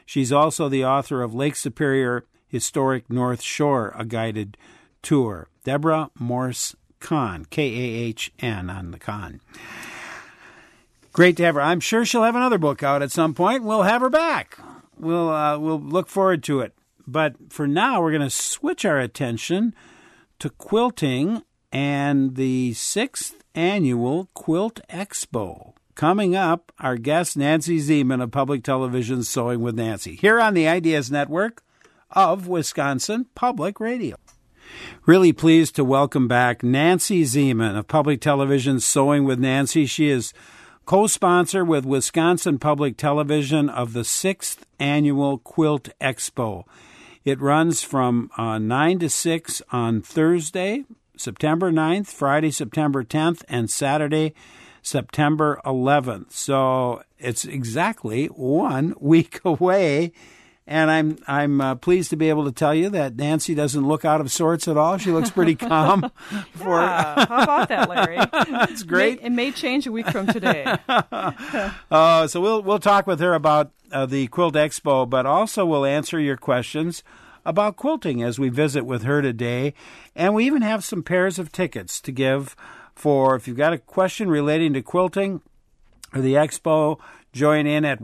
She's also the author of Lake Superior Historic North Shore, a guided tour. Deborah Morse Kahn, Kahn on the Kahn. Great to have her. I'm sure she'll have another book out at some point. We'll have her back. We'll look forward to it. But for now, we're going to switch our attention to quilting and the 6th annual Quilt Expo. Coming up, our guest, Nancy Zieman of Public Television's Sewing with Nancy, here on the Ideas Network of Wisconsin Public Radio. Really pleased to welcome back Nancy Zieman of Public Television's Sewing with Nancy. She is co-sponsor with Wisconsin Public Television of the 6th Annual Quilt Expo. It runs from 9 to 6 on Thursday, September 9th, Friday, September 10th, and Saturday, September 11th. So it's exactly 1 week away. And I'm pleased to be able to tell you that Nancy doesn't look out of sorts at all. She looks pretty calm. How about that, Larry? That's great. It may change a week from today. So we'll talk with her about the Quilt Expo, but also we'll answer your questions about quilting as we visit with her today. And we even have some pairs of tickets to give for if you've got a question relating to quilting or the Expo. Join in at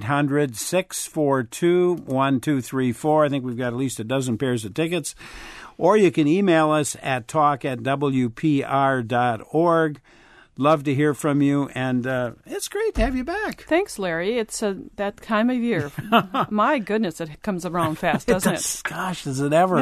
1-800-642-1234. I think we've got at least a dozen pairs of tickets. Or you can email us at talk@wpr.org. Love to hear from you, and it's great to have you back. Thanks, Larry. It's that time of year. My goodness, it comes around fast, doesn't it? Gosh, does it ever.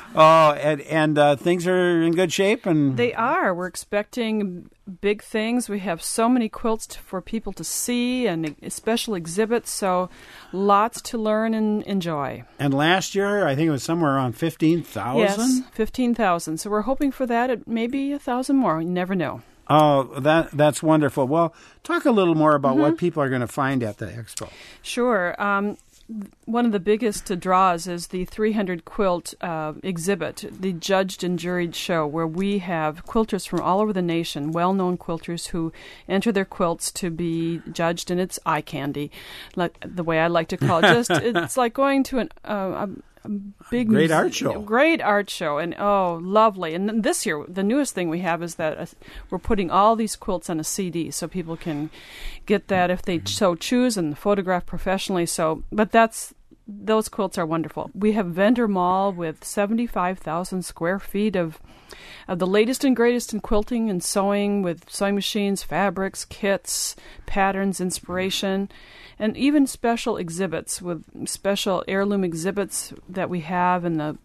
and things are in good shape? And they are. We're expecting big things. We have so many quilts for people to see and special exhibits, so lots to learn and enjoy. And last year, I think it was somewhere around 15,000? Yes, 15,000. So we're hoping for that. It may be 1,000 more. You never know. Oh, that's wonderful. Well, talk a little more about what people are going to find at the expo. Sure. One of the biggest draws is the 300 quilt exhibit, the judged and juried show, where we have quilters from all over the nation, well-known quilters who enter their quilts to be judged, and it's eye candy, like the way I like to call it. It's like going to a big great art show. Great art show, and lovely. And then this year, the newest thing we have is that we're putting all these quilts on a CD, so people can get that if they so choose and photograph professionally. But those quilts are wonderful. We have vendor mall with 75,000 square feet of the latest and greatest in quilting and sewing, with sewing machines, fabrics, kits, patterns, inspiration, and even special exhibits with special heirloom exhibits that we have in the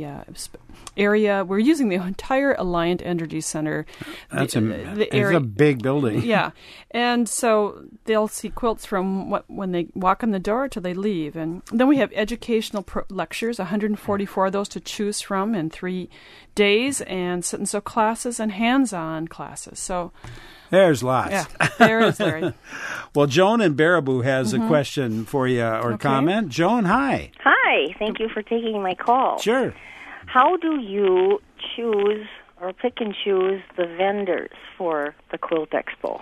area. We're using the entire Alliant Energy Center. It's a big building. Yeah, and so they'll see quilts from when they walk in the door till they leave, and then we have educational lectures, 144 of those to choose from in 3 days, and sit and sew classes and hands-on classes. So. There's lots. Yeah, there is, Larry. Well, Joan in Baraboo has a question for you or comment. Joan, hi. Hi. Thank you for taking my call. Sure. How do you choose or pick and choose the vendors for the Quilt Expo?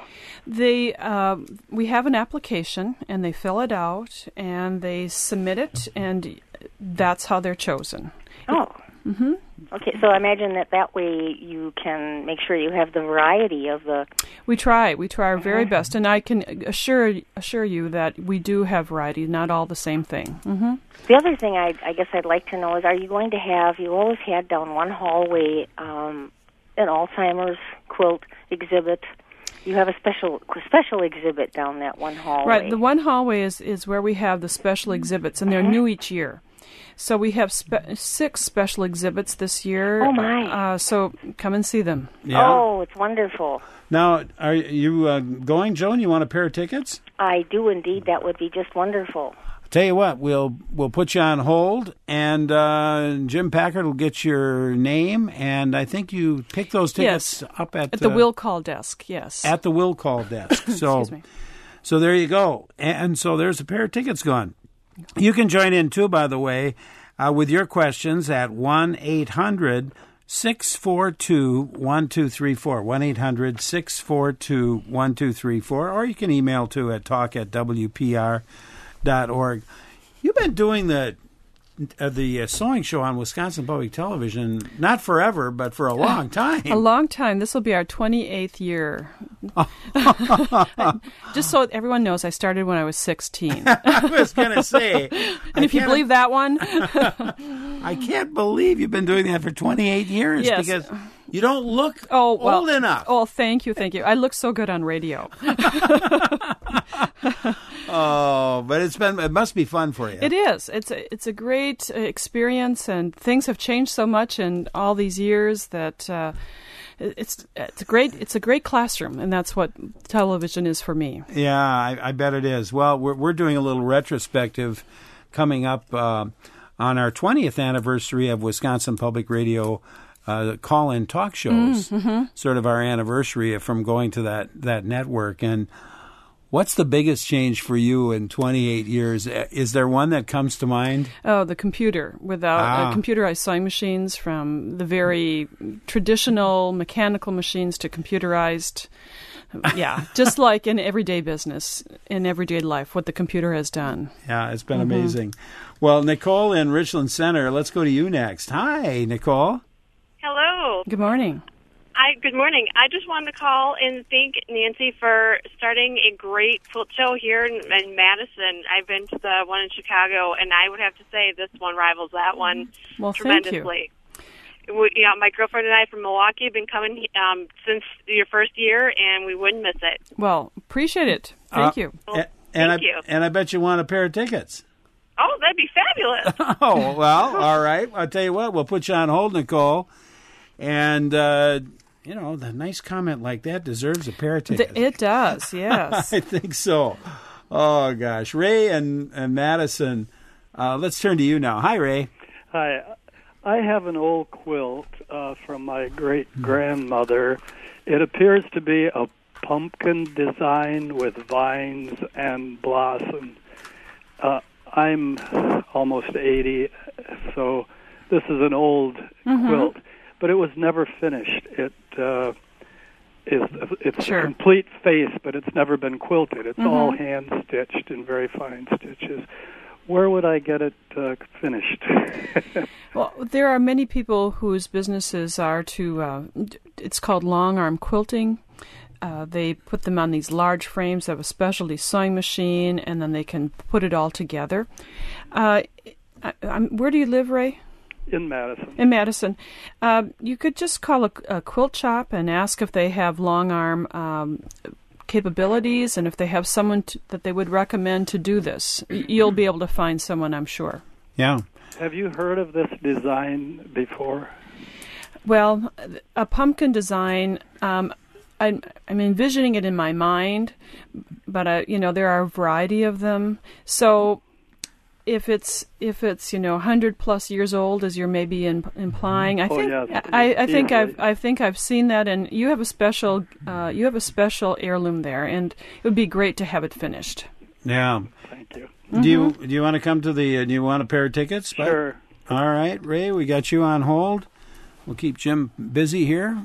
We have an application, and they fill it out, and they submit it, and that's how they're chosen. Oh. Mm-hmm. Okay, so I imagine that way you can make sure you have the variety of the... We try our very best, and I can assure you that we do have variety, not all the same thing. Mm-hmm. The other thing I guess I'd like to know is, are you going to have, you always had down one hallway an Alzheimer's quilt exhibit? You have a special exhibit down that one hallway. Right, the one hallway is where we have the special exhibits, and they're new each year. So we have 6 special exhibits this year. Oh, my. So come and see them. Yeah. Oh, it's wonderful. Now, are you going, Joan? You want a pair of tickets? I do indeed. That would be just wonderful. I'll tell you what, we'll put you on hold, and Jim Packard will get your name, and I think you pick those tickets up at the will call desk, yes. At the will call desk. So, excuse me. So there you go. And so there's a pair of tickets gone. You can join in, too, by the way, with your questions at 1-800-642-1234, 1-800-642-1234, or you can email, too, at talk@wpr.org. You've been doing the sewing show on Wisconsin Public Television, not forever, but for a long time. A long time. This will be our 28th year. Just so everyone knows, I started when I was 16. I was going to say. And if you believe that one. I can't believe you've been doing that for 28 years. Yes. Because you don't look old enough. Oh, thank you. I look so good on radio. But it must be fun for you. It is. It's a great experience, and things have changed so much in all these years that it's a great classroom, and that's what television is for me. Yeah, I bet it is. Well, we're doing a little retrospective coming up on our 20th anniversary of Wisconsin Public Radio call-in talk shows. Sort of our anniversary from going to that network. And what's the biggest change for you in 28 years? Is there one that comes to mind? Oh, the computer. Without computerized sewing machines, from the very traditional mechanical machines to computerized. Yeah, just like in everyday business, in everyday life, what the computer has done. Yeah, it's been amazing. Well, Nicole in Richland Center, let's go to you next. Hi, Nicole. Hello. Good morning. Good morning. I just wanted to call and thank Nancy for starting a great quilt show here in Madison. I've been to the one in Chicago, and I would have to say this one rivals that one tremendously. Thank you. My girlfriend and I from Milwaukee have been coming since your first year, and we wouldn't miss it. Well, appreciate it. Thank you. Thank you. And I bet you want a pair of tickets. Oh, that'd be fabulous. Oh, well, all right. I'll tell you what, we'll put you on hold, Nicole. And, the nice comment like that deserves a pair of tickets. It does, yes. I think so. Oh, gosh. Ray and Madison, let's turn to you now. Hi, Ray. Hi. I have an old quilt from my great-grandmother. It appears to be a pumpkin design with vines and blossom. I'm almost 80, so this is an old quilt, but it was never finished. It's a complete face, but it's never been quilted. It's all hand-stitched in very fine stitches. Where would I get it finished? Well, there are many people whose businesses are it's called long arm quilting. They put them on these large frames. They have a specialty sewing machine, and then they can put it all together. Where do you live, Ray? In Madison. In Madison. You could just call a quilt shop and ask if they have long arm capabilities, and if they have someone that they would recommend to do this. You'll be able to find someone, I'm sure. Yeah. Have you heard of this design before? Well, a pumpkin design, I'm envisioning it in my mind, but there are a variety of them. So if it's 100 plus years old, as you're maybe implying, I think I've seen that, and you have a special heirloom there, and it would be great to have it finished. Yeah. Thank you. Do you want to come to do you want a pair of tickets? Sure. All right, Ray, we got you on hold. We'll keep Jim busy here.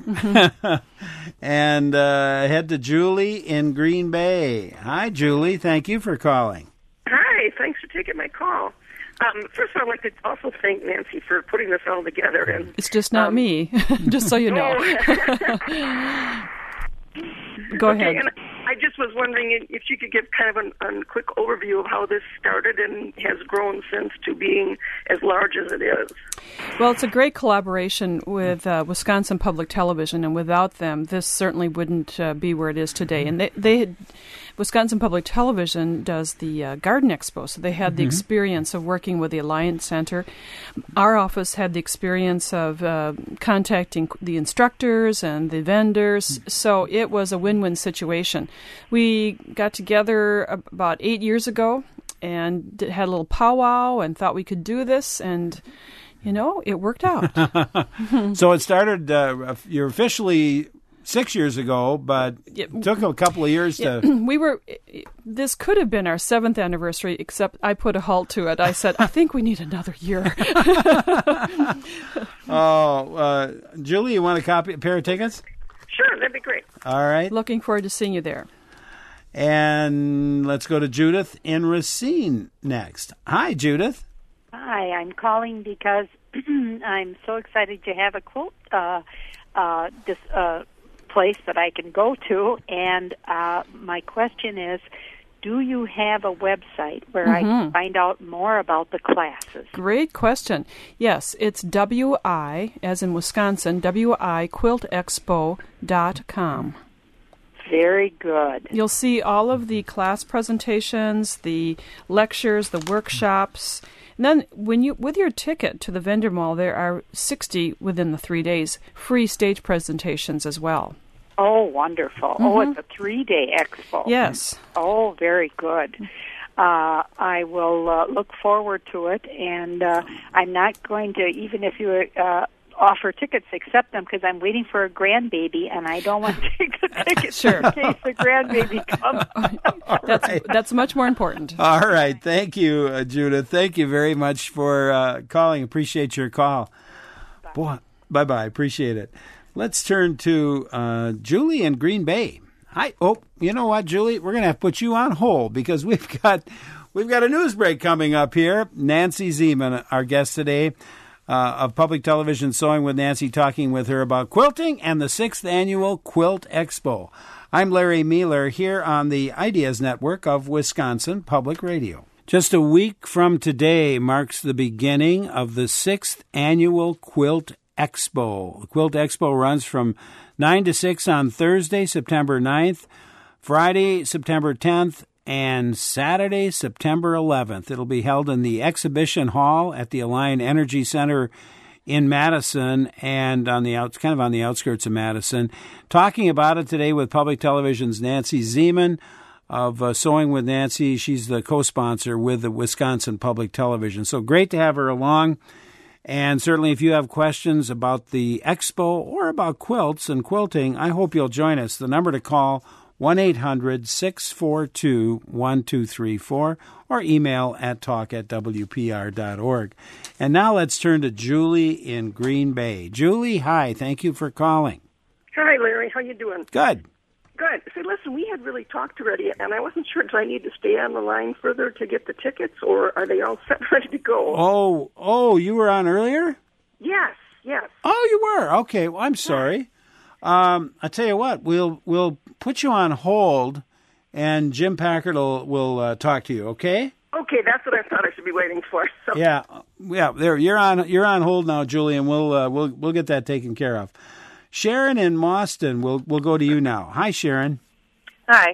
And head to Julie in Green Bay. Hi, Julie. Thank you for calling. Hi. Thanks for taking my call. First, I'd like to also thank Nancy for putting this all together. And it's just not me, just so you know. Go ahead. And I just was wondering if you could give kind of a quick overview of how this started and has grown since to being as large as it is. Well, it's a great collaboration with Wisconsin Public Television, and without them, this certainly wouldn't be where it is today. And Wisconsin Public Television does the Garden Expo, so they had the experience of working with the Alliance Center. Our office had the experience of contacting the instructors and the vendors, so it was a win-win situation. We got together about 8 years ago and had a little powwow and thought we could do this, and it worked out. So it started, you're officially 6 years ago, but it took a couple of years to... This could have been our 7th anniversary, except I put a halt to it. I said, I think we need another year. Julie, you want a pair of tickets? Sure, that'd be great. All right. Looking forward to seeing you there. And let's go to Judith in Racine next. Hi, Judith. Hi, I'm calling because I'm so excited to have a quilt place that I can go to, and my question is, do you have a website where I can find out more about the classes? Great question. Yes, it's WI, as in Wisconsin, WIQuiltExpo.com. Very good. You'll see all of the class presentations, the lectures, the workshops. And then with your ticket to the vendor mall, there are 60 within the 3 days free stage presentations as well. Oh, wonderful. Oh, it's a 3-day expo. Yes. Oh, very good. I will look forward to it, and I'm not going to, even if you offer tickets, accept them, because I'm waiting for a grandbaby, and I don't want to take the tickets in case the grandbaby comes. That's much more important. All right. Thank you, Judith. Thank you very much for calling. Appreciate your call. Bye-bye. Appreciate it. Let's turn to Julie in Green Bay. Hi. Oh, you know what, Julie? We're going to have to put you on hold because we've got a news break coming up here. Nancy Zeman, our guest today of Public Television Sewing with Nancy, talking with her about quilting and the 6th Annual Quilt Expo. I'm Larry Mueller here on the Ideas Network of Wisconsin Public Radio. Just a week from today marks the beginning of the 6th Annual Quilt Expo. The Quilt Expo runs from 9 to 6 on Thursday, September 9th, Friday, September 10th, and Saturday, September 11th. It'll be held in the Exhibition Hall at the Alliant Energy Center in Madison and on the outskirts of Madison. Talking about it today with Public Television's Nancy Zeman of Sewing with Nancy. She's the co-sponsor with the Wisconsin Public Television. So great to have her along. And certainly if you have questions about the expo or about quilts and quilting, I hope you'll join us. The number to call, 1-800-642-1234, or email at talk@wpr.org. And now let's turn to Julie in Green Bay. Julie, hi. Thank you for calling. Hi, Larry. How you doing? Good. Good. Say, listen, we had really talked already, and I wasn't sure, do I need to stay on the line further to get the tickets, or are they all set ready to go? Oh, you were on earlier? Yes. Oh, you were? Okay, well, I'm sorry. I tell you what, we'll put you on hold, and Jim Packard will talk to you, okay? Okay, that's what I thought I should be waiting for. So. Yeah. There, you're on hold now, Julie, and we'll get that taken care of. Sharon in Mauston, we'll go to you now. Hi, Sharon. Hi.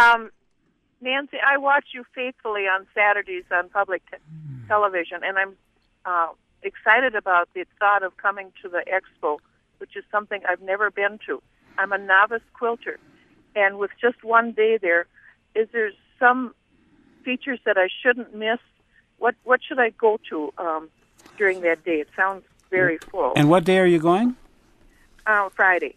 Nancy, I watch you faithfully on Saturdays on public television, and I'm excited about the thought of coming to the expo, which is something I've never been to. I'm a novice quilter, and with just one day there, is there some features that I shouldn't miss? What should I go to during that day? It sounds very full. And what day are you going? Friday.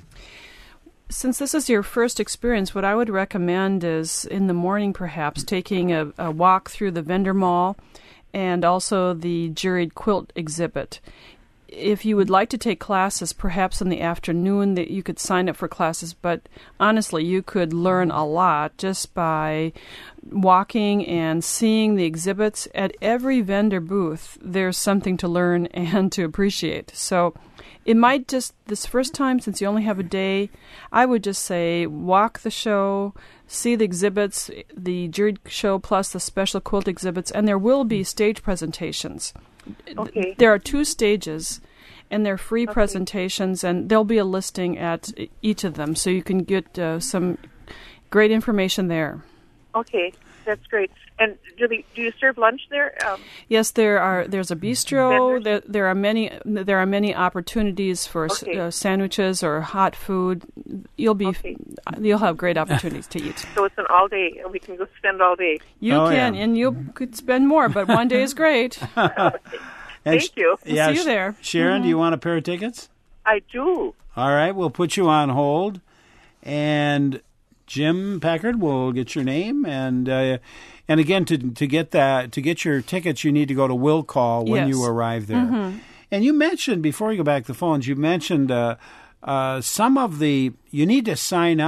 Since this is your first experience, what I would recommend is in the morning perhaps taking a walk through the vendor mall and also the juried quilt exhibit. If you would like to take classes, perhaps in the afternoon, that you could sign up for classes, but honestly, you could learn a lot just by walking and seeing the exhibits. At every vendor booth, there's something to learn and to appreciate. So it might just, this first time, since you only have a day, I would just say walk the show, see the exhibits, the juried show plus the special quilt exhibits, and there will be stage presentations. Okay. There are 2 stages, and they're free presentations, and there'll be a listing at each of them, so you can get some great information there. Okay, that's great. And do you serve lunch there? Yes, there's a bistro. There are many opportunities for sandwiches or hot food. You'll have great opportunities to eat. So it's an all day. We can go spend all day. You can, and you could spend more, but one day is great. Thank you. We'll see you there. Sharon, do you want a pair of tickets? I do. All right, we'll put you on hold, and Jim Packard will get your name, and again, to get your tickets, you need to go to Will Call when you arrive there. Mm-hmm. And you mentioned, before you go back to the phones, you mentioned some of you need to sign up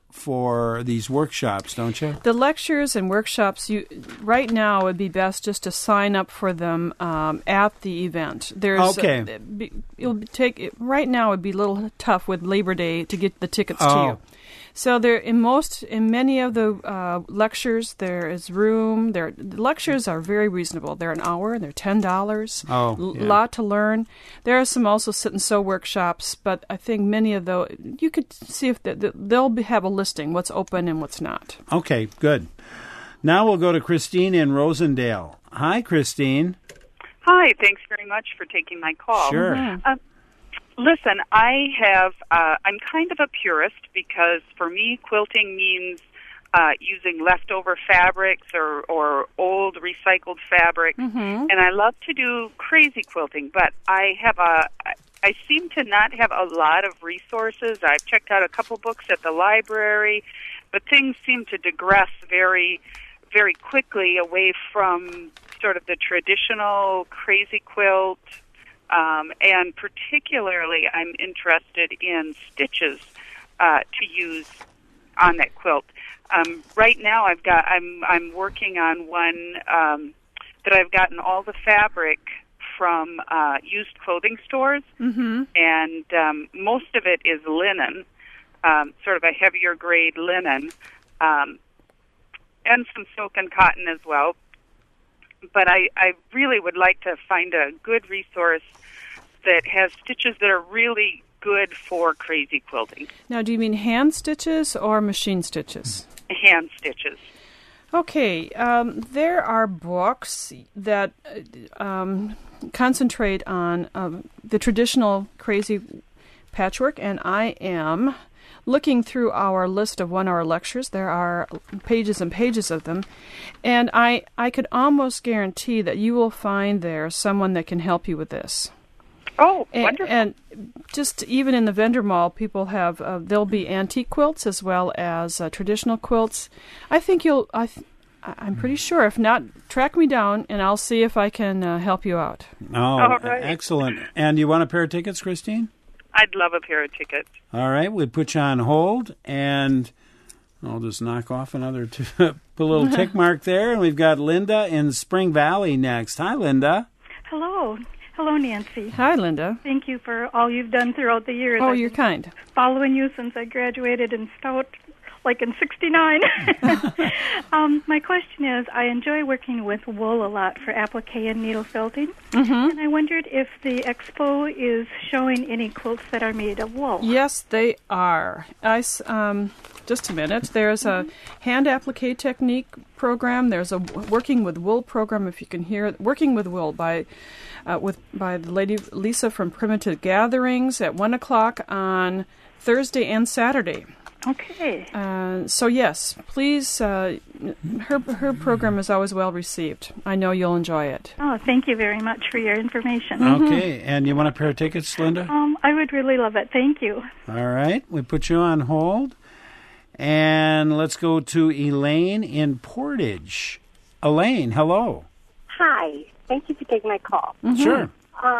for these workshops, don't you? The lectures and workshops, right now it would be best just to sign up for them at the event. Okay. Right now it would be a little tough with Labor Day to get the tickets to you. So in many of the lectures, there is room. The lectures are very reasonable. They're an hour and they're $10. Lot to learn. There are some also sit and sew workshops, but I think many of those you could see if they'll have a listing what's open and what's not. Okay, good. Now we'll go to Christine in Rosendale. Hi, Christine. Hi. Thanks very much for taking my call. Sure. Listen, I'm kind of a purist because for me, quilting means using leftover fabrics or old recycled fabric. And I love to do crazy quilting, but I seem to not have a lot of resources. I've checked out a couple books at the library, but things seem to digress very, very quickly away from sort of the traditional crazy quilt. And particularly, I'm interested in stitches to use on that quilt. Right now, I'm working on one that I've gotten all the fabric from used clothing stores, and most of it is linen, sort of a heavier grade linen, and some silk and cotton as well. But I really would like to find a good resource that has stitches that are really good for crazy quilting. Now, do you mean hand stitches or machine stitches? Hand stitches. Okay, there are books that concentrate on the traditional crazy patchwork, and I am looking through our list of 1-hour lectures. There are pages and pages of them, and I could almost guarantee that you will find there someone that can help you with this. Oh, wonderful. And just even in the vendor mall, people have, there'll be antique quilts as well as traditional quilts. I think I'm pretty sure. If not, track me down and I'll see if I can help you out. Oh, right. Excellent. And you want a pair of tickets, Christine? I'd love a pair of tickets. All right, we put you on hold, and I'll just knock off another put a little tick mark there, and we've got Linda in Spring Valley next. Hi, Linda. Hello. Hello, Nancy. Hi, Linda. Thank you for all you've done throughout the years. Oh, you're kind. Following you since I graduated in Stout, like in '69. My question is, I enjoy working with wool a lot for applique and needle felting, and I wondered if the expo is showing any quilts that are made of wool. Yes, they are. Just a minute. There's a hand applique technique program. There's a working with wool program. If you can hear it, working with wool by the lady Lisa from Primitive Gatherings at 1:00 on Thursday and Saturday. Okay. So yes, please. Her program is always well received. I know you'll enjoy it. Oh, thank you very much for your information. Okay, and you want a pair of tickets, Linda? I would really love it. Thank you. All right, we put you on hold, and let's go to Elaine in Portage. Elaine, hello. Hi. Thank you for taking my call. Sure.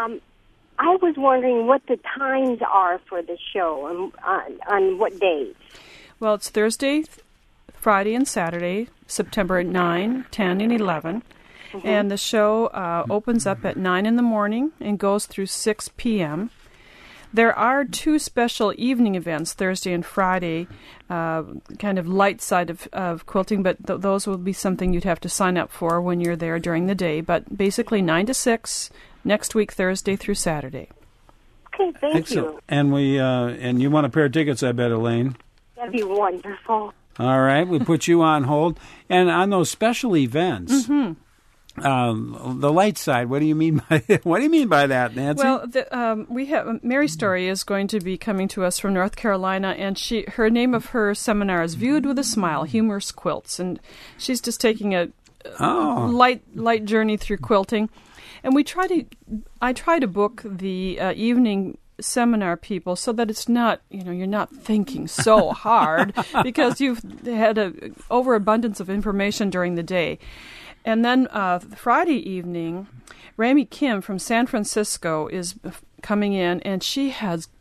I was wondering what the times are for the show and on what days. Well, it's Thursday, Friday, and Saturday, September 9, 10, and 11. And the show opens up at 9 in the morning and goes through 6 p.m. There are 2 special evening events, Thursday and Friday, kind of light side of quilting, but those will be something you'd have to sign up for when you're there during the day. But basically 9 to 6, next week, Thursday through Saturday. Okay, thank Excellent. you. And and you want a pair of tickets, I bet, Elaine? That'd be wonderful. All right, we put you on hold. And on those special events, the light side. What do you mean by that, Nancy? Well, we have Mary Story is going to be coming to us from North Carolina, and her name of her seminar is "Viewed with a Smile: Humorous Quilts," and she's just taking a light journey through quilting. And I try to book the evening seminar people so that it's not, you're not thinking so hard because you've had an overabundance of information during the day. And then Friday evening, Rami Kim from San Francisco is coming in, and she has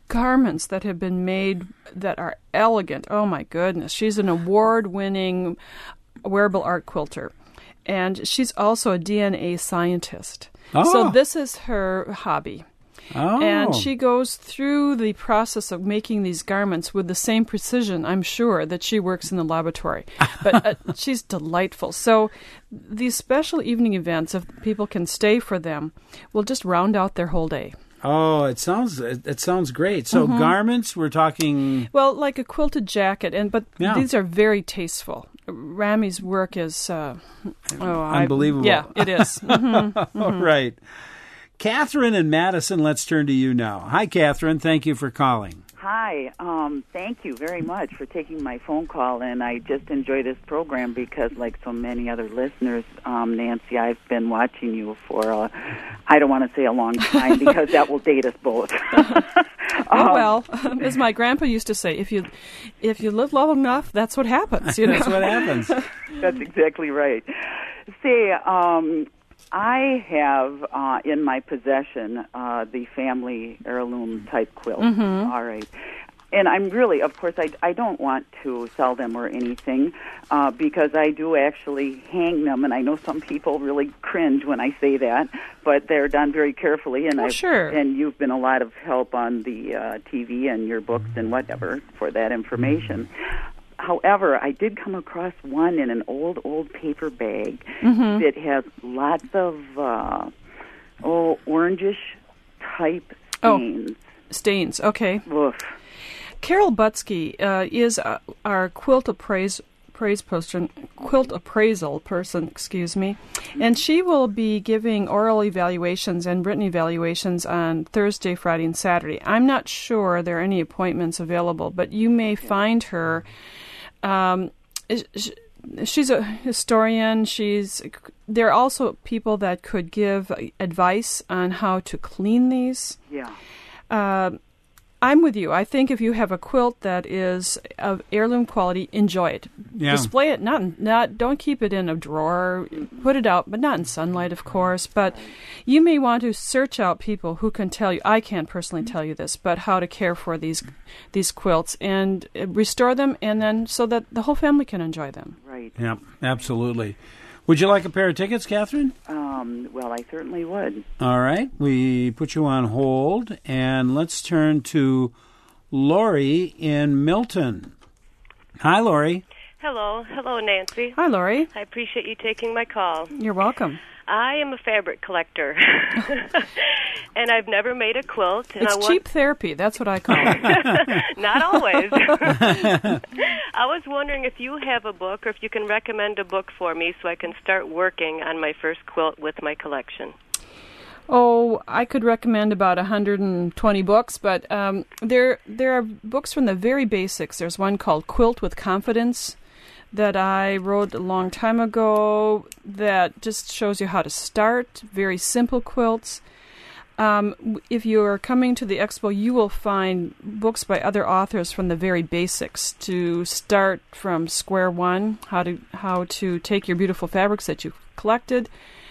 garments that have been made that are elegant. Oh, my goodness. She's an award-winning wearable art quilter. And she's also a DNA scientist. Oh. So this is her hobby. Oh. And she goes through the process of making these garments with the same precision, I'm sure, that she works in the laboratory. But she's delightful. So these special evening events, if people can stay for them, will just round out their whole day. Oh, it sounds great. So garments, we're talking... Well, like a quilted jacket, but these are very tasteful. Rami's work is... unbelievable. Yeah, it is. All right. Catherine in Madison, let's turn to you now. Hi, Catherine. Thank you for calling. Hi. Thank you very much for taking my phone call, and I just enjoy this program because, like so many other listeners, Nancy, I've been watching you for, I don't want to say a long time because that will date us both. Well, as my grandpa used to say, if you live long enough, that's what happens. You know? That's what happens. That's exactly right. See, I have in my possession the family heirloom type quilt. Mm-hmm. All right. And I'm really, of course, I don't want to sell them or anything because I do actually hang them, and I know some people really cringe when I say that, but they're done very carefully. And sure. And you've been a lot of help on the TV and your books and whatever for that information. However, I did come across one in an old paper bag that has lots of orangish type stains. Oh, stains, okay. Oof. Carol Butsky is our quilt appraisal person, and she will be giving oral evaluations and written evaluations on Thursday, Friday, and Saturday. I'm not sure there are any appointments available, but you may find her. She's a historian. There are also people that could give advice on how to clean these. Yeah. I'm with you. I think if you have a quilt that is of heirloom quality, enjoy it. Yeah. Display it. Not. Don't keep it in a drawer. Put it out, but not in sunlight, of course. But you may want to search out people who can tell you. I can't personally tell you this, but how to care for these quilts and restore them, and then so that the whole family can enjoy them. Right. Yeah, absolutely. Would you like a pair of tickets, Catherine? Well, I certainly would. All right. We put you on hold, and let's turn to Lori in Milton. Hi, Lori. Hello, Nancy. Hi, Lori. I appreciate you taking my call. You're welcome. I am a fabric collector, and I've never made a quilt. And it's cheap therapy. That's what I call it. Not always. I was wondering if you have a book, or if you can recommend a book for me so I can start working on my first quilt with my collection. Oh, I could recommend about 120 books, but there are books from the very basics. There's one called Quilt with Confidence that I wrote a long time ago that just shows you how to start, very simple quilts. If you are coming to the expo, you will find books by other authors from the very basics to start from square one, how to take your beautiful fabrics that you've collected.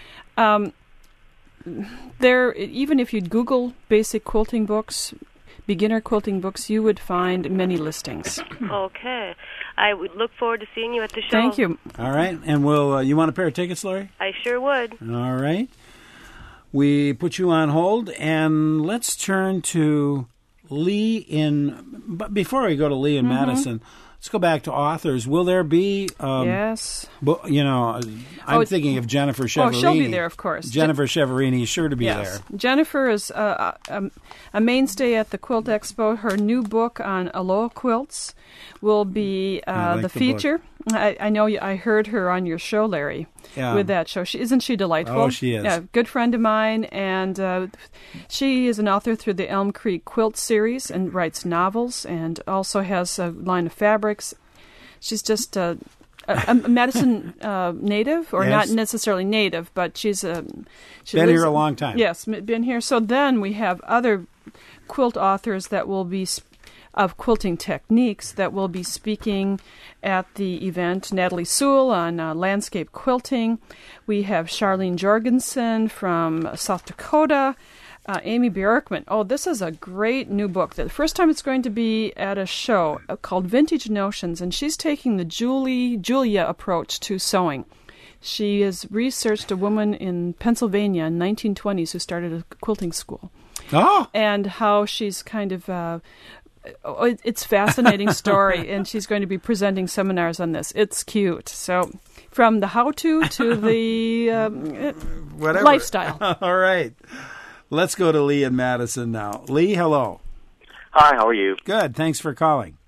Even if you'd Google basic quilting books, beginner quilting books, you would find many listings. Okay. I would look forward to seeing you at the show. Thank you. All right. And you want a pair of tickets, Lori? I sure would. All right. We put you on hold, and let's turn to Lee But before we go to Lee in Madison, let's go back to authors. Will there be... yes. I'm thinking of Jennifer Cheverini. Oh, she'll be there, of course. Jennifer Cheverini is sure to be there. Jennifer is a mainstay at the Quilt Expo. Her new book on Aloha quilts will be the feature. I know I heard her on your show, Larry, with that show. Isn't she delightful? Oh, she is. Yeah, good friend of mine, and she is an author through the Elm Creek Quilt series and writes novels and also has a line of fabrics. She's just a Madison native, or not necessarily native, but she's been here a long time. Yes, been here. So then we have other quilt authors that will be of quilting techniques that will be speaking at the event. Natalie Sewell on landscape quilting. We have Charlene Jorgensen from South Dakota. Amy Bjorkman. Oh, this is a great new book. The first time it's going to be at a show called Vintage Notions, and she's taking the Julia approach to sewing. She has researched a woman in Pennsylvania in 1920s who started a quilting school. Oh! And how she's kind of... it's a fascinating story, and she's going to be presenting seminars on this. It's cute. So from the how-to to the whatever lifestyle. All right. Let's go to Lee in Madison now. Lee, hello. Hi, how are you? Good. Thanks for calling.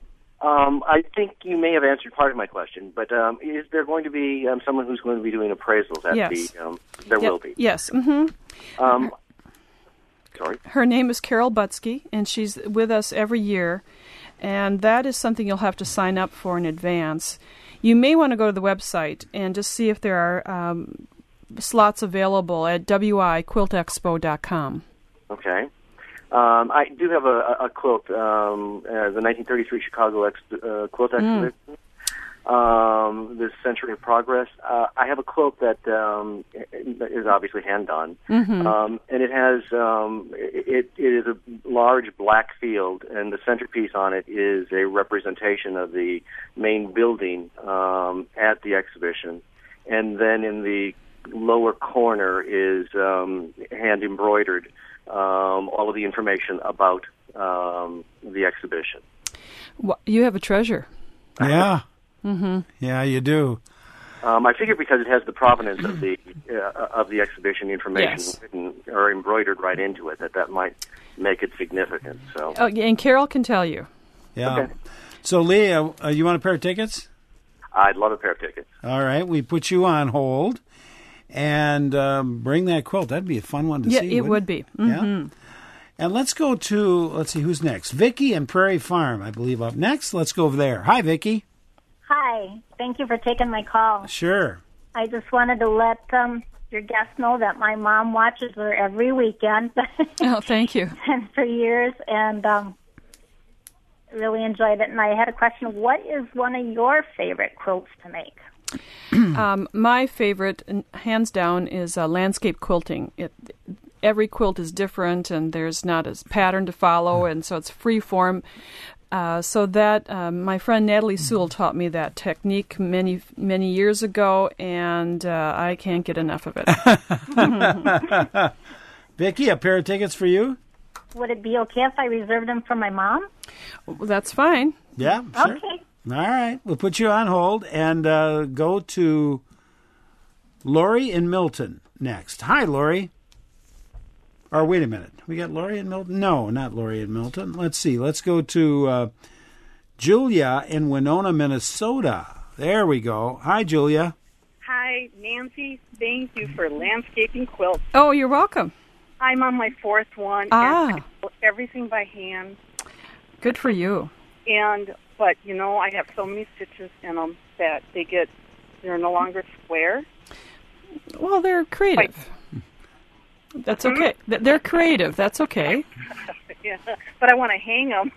I think you may have answered part of my question, but is there going to be someone who's going to be doing appraisals at Yes. There will be. Yes. Mm-hmm. Sorry. Her name is Carol Butsky, and she's with us every year, and that is something you'll have to sign up for in advance. You may want to go to the website and just see if there are slots available at wiquiltexpo.com. Okay. I do have a quilt, the 1933 Chicago quilt exhibition, this Century of Progress. I have a quilt that is obviously hand-done, and it has it is a large black field, and the centerpiece on it is a representation of the main building at the exhibition, and then in the lower corner is hand-embroidered all of the information about the exhibition. Well, you have a treasure. Yeah. Mm-hmm. Yeah, you do. I figure because it has the provenance of the exhibition information Yes. written or embroidered right into it, that might make it significant. So. Oh, and Carol can tell you. Yeah. Okay. So, Lee, you want a pair of tickets? I'd love a pair of tickets. All right. We put you on hold and bring that quilt. That'd be a fun one to see. Yeah, it would be. Mm-hmm. Yeah. And let's go to, let's see, who's next? Vicki and Prairie Farm, I believe, up next. Let's go over there. Hi, Vicki. Hi. Thank you for taking my call. Sure. I just wanted to let your guests know that my mom watches her every weekend. Oh, thank you. And for years, and really enjoyed it. And I had a question. What is one of your favorite quilts to make? My favorite, hands down, is landscape quilting. Every quilt is different, and there's not a pattern to follow, and so it's free form. So that my friend Natalie Sewell taught me that technique many years ago, and I can't get enough of it. Vicki, a pair of tickets for you? Would it be okay if I reserved them for my mom? Well, that's fine. Yeah, sure. Okay. All right. We'll put you on hold and go to Lori in Milton next. Hi, Lori. Or wait a minute. We got Lori in Milton? No, not Lori in Milton. Let's see. Let's go to Julia in Winona, Minnesota. There we go. Hi, Julia. Hi, Nancy. Thank you for landscaping quilts. Oh, you're welcome. I'm on my fourth one. Ah. And I quilt everything by hand. Good for you. But I have so many stitches in them that they're no longer square. Well, they're creative. That's okay. They're creative. That's okay. Yeah, but I want to hang them.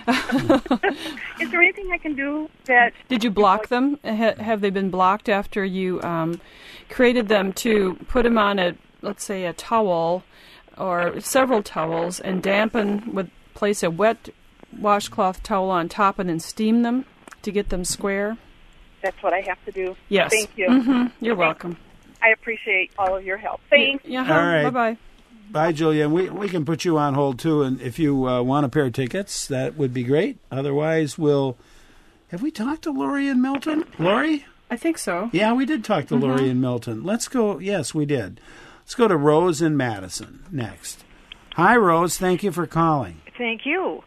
Is there anything I can do that... Did you block them? Have they been blocked after you created them to put them on let's say a towel or several towels and place a wet washcloth towel on top and then steam them to get them square? That's what I have to do. Yes. Thank you. Mm-hmm. You're welcome. I appreciate all of your help. Thanks. Yeah. All right. Bye-bye. Bye, Julia. We can put you on hold, too, and if you want a pair of tickets, that would be great. Otherwise, have we talked to Lori in Milton? Lori? I think so. Yeah, we did talk to Lori in Milton. Let's go. Yes, we did. Let's go to Rose in Madison next. Hi, Rose. Thank you for calling. Thank you.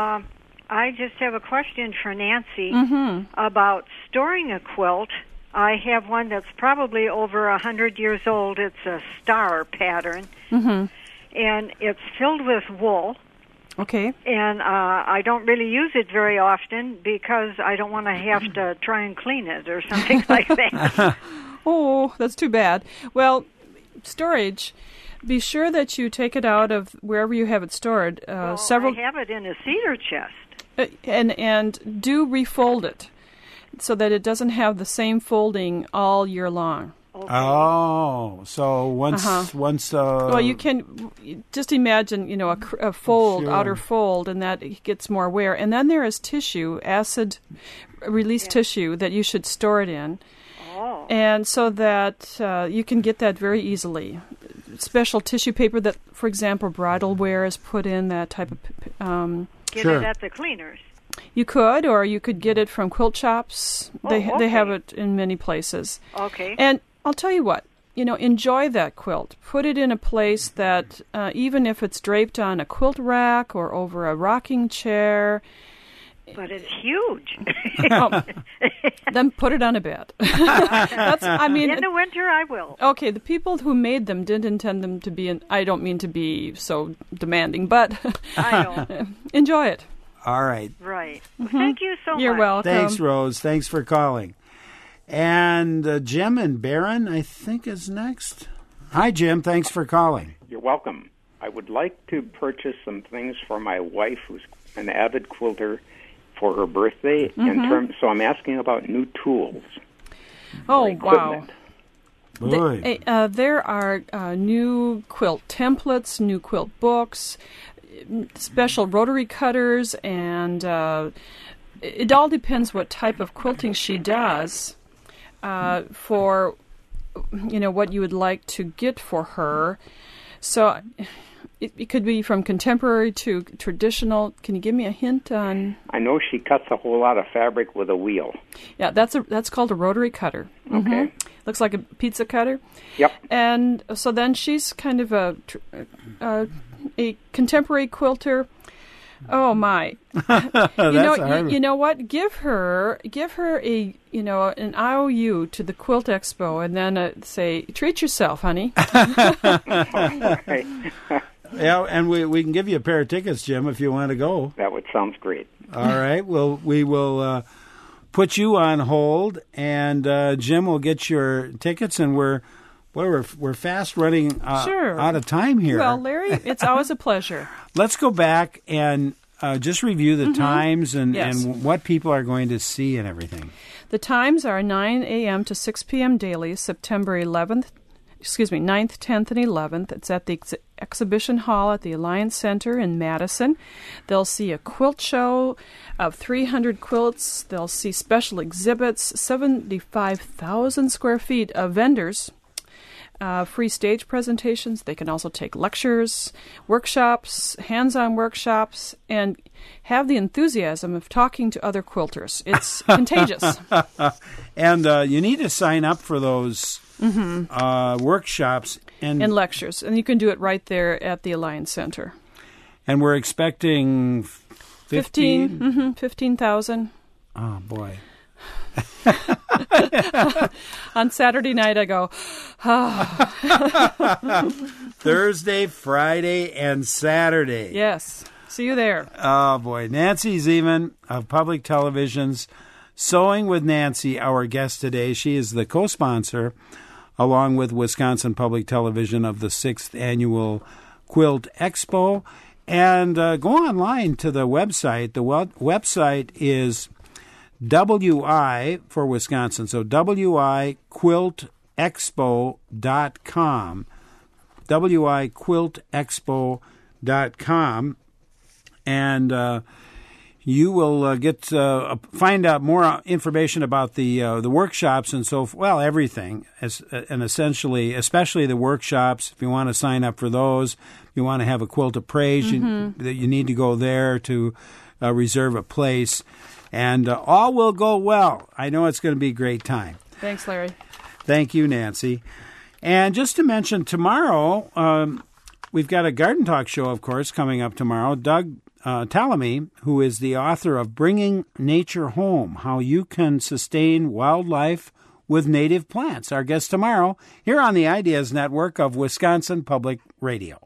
I just have a question for Nancy Mm-hmm. about storing a quilt. I have one that's probably over 100 years old. It's a star pattern, Mm-hmm. and it's filled with wool. Okay. And I don't really use it very often because I don't want to have to try and clean it or something like that. Oh, that's too bad. Well, storage. Be sure that you take it out of wherever you have it stored. I have it in a cedar chest. And do refold it so that it doesn't have the same folding all year long. Okay. Oh, so once. Well, you can just imagine, a fold, Sure. outer fold, and that gets more wear. And then there is tissue, acid release tissue that you should store it in. Oh. And so that you can get that very easily. Special tissue paper that, for example, bridal wear is put in, that type of. Get it at the cleaners. You could, or you could get it from quilt shops. They have okay. it in many places. Okay. And I'll tell you what, enjoy that quilt. Put it in a place that, even if it's draped on a quilt rack or over a rocking chair. But it's huge. Then put it on a bed. In the winter, I will. Okay, the people who made them didn't intend them to be, I don't mean to be so demanding, but I know. Enjoy it. All right. Right. Well, thank you so much. You're welcome. Thanks, Rose. Thanks for calling. And Jim and Barron, I think, is next. Hi, Jim. Thanks for calling. You're welcome. I would like to purchase some things for my wife, who's an avid quilter, for her birthday. So I'm asking about new tools. Oh, wow. Boy. There are new quilt templates, new quilt books, special rotary cutters, and it all depends what type of quilting she does for, what you would like to get for her. So it could be from contemporary to traditional. Can you give me a hint on? I know she cuts a whole lot of fabric with a wheel. Yeah, that's called a rotary cutter. Okay. Looks like a pizza cutter. Yep. And so then she's kind of a contemporary quilter. Oh my! You know what? Give her a an IOU to the Quilt Expo, and then say, treat yourself, honey. Yeah, and we can give you a pair of tickets, Jim, if you want to go. That sounds great. All right. Well, we will put you on hold, and Jim will get your tickets, and we're fast running out of time here. Well, Larry, it's always a pleasure. Let's go back and just review the times and what people are going to see and everything. The times are 9 a.m. to 6 p.m. daily, September 9th, 10th, and 11th. It's at the Exhibition Hall at the Alliance Center in Madison. They'll see a quilt show of 300 quilts. They'll see special exhibits, 75,000 square feet of vendors. Free stage presentations. They can also take lectures, workshops, hands-on workshops, and have the enthusiasm of talking to other quilters. It's contagious. And you need to sign up for those workshops and lectures. And you can do it right there at the Alliance Center. And we're expecting 15,000. Oh, boy. On Saturday night, I go, Thursday, Friday, and Saturday. Yes. See you there. Oh, boy. Nancy Zeman of Public Television's Sewing with Nancy, our guest today. She is the co-sponsor, along with Wisconsin Public Television, of the 6th Annual Quilt Expo. And go online to the website. The website is WI for Wisconsin, so WIQuiltExpo.com, WIQuiltExpo.com, and you will find out more information about the workshops and everything, and especially the workshops. If you want to sign up for those, if you want to have a quilt appraised, you need to go there to reserve a place. And all will go well. I know it's going to be a great time. Thanks, Larry. Thank you, Nancy. And just to mention, tomorrow, we've got a Garden Talk show, of course, coming up tomorrow. Doug Tallamy, who is the author of Bringing Nature Home, How You Can Sustain Wildlife with Native Plants. Our guest tomorrow here on the Ideas Network of Wisconsin Public Radio.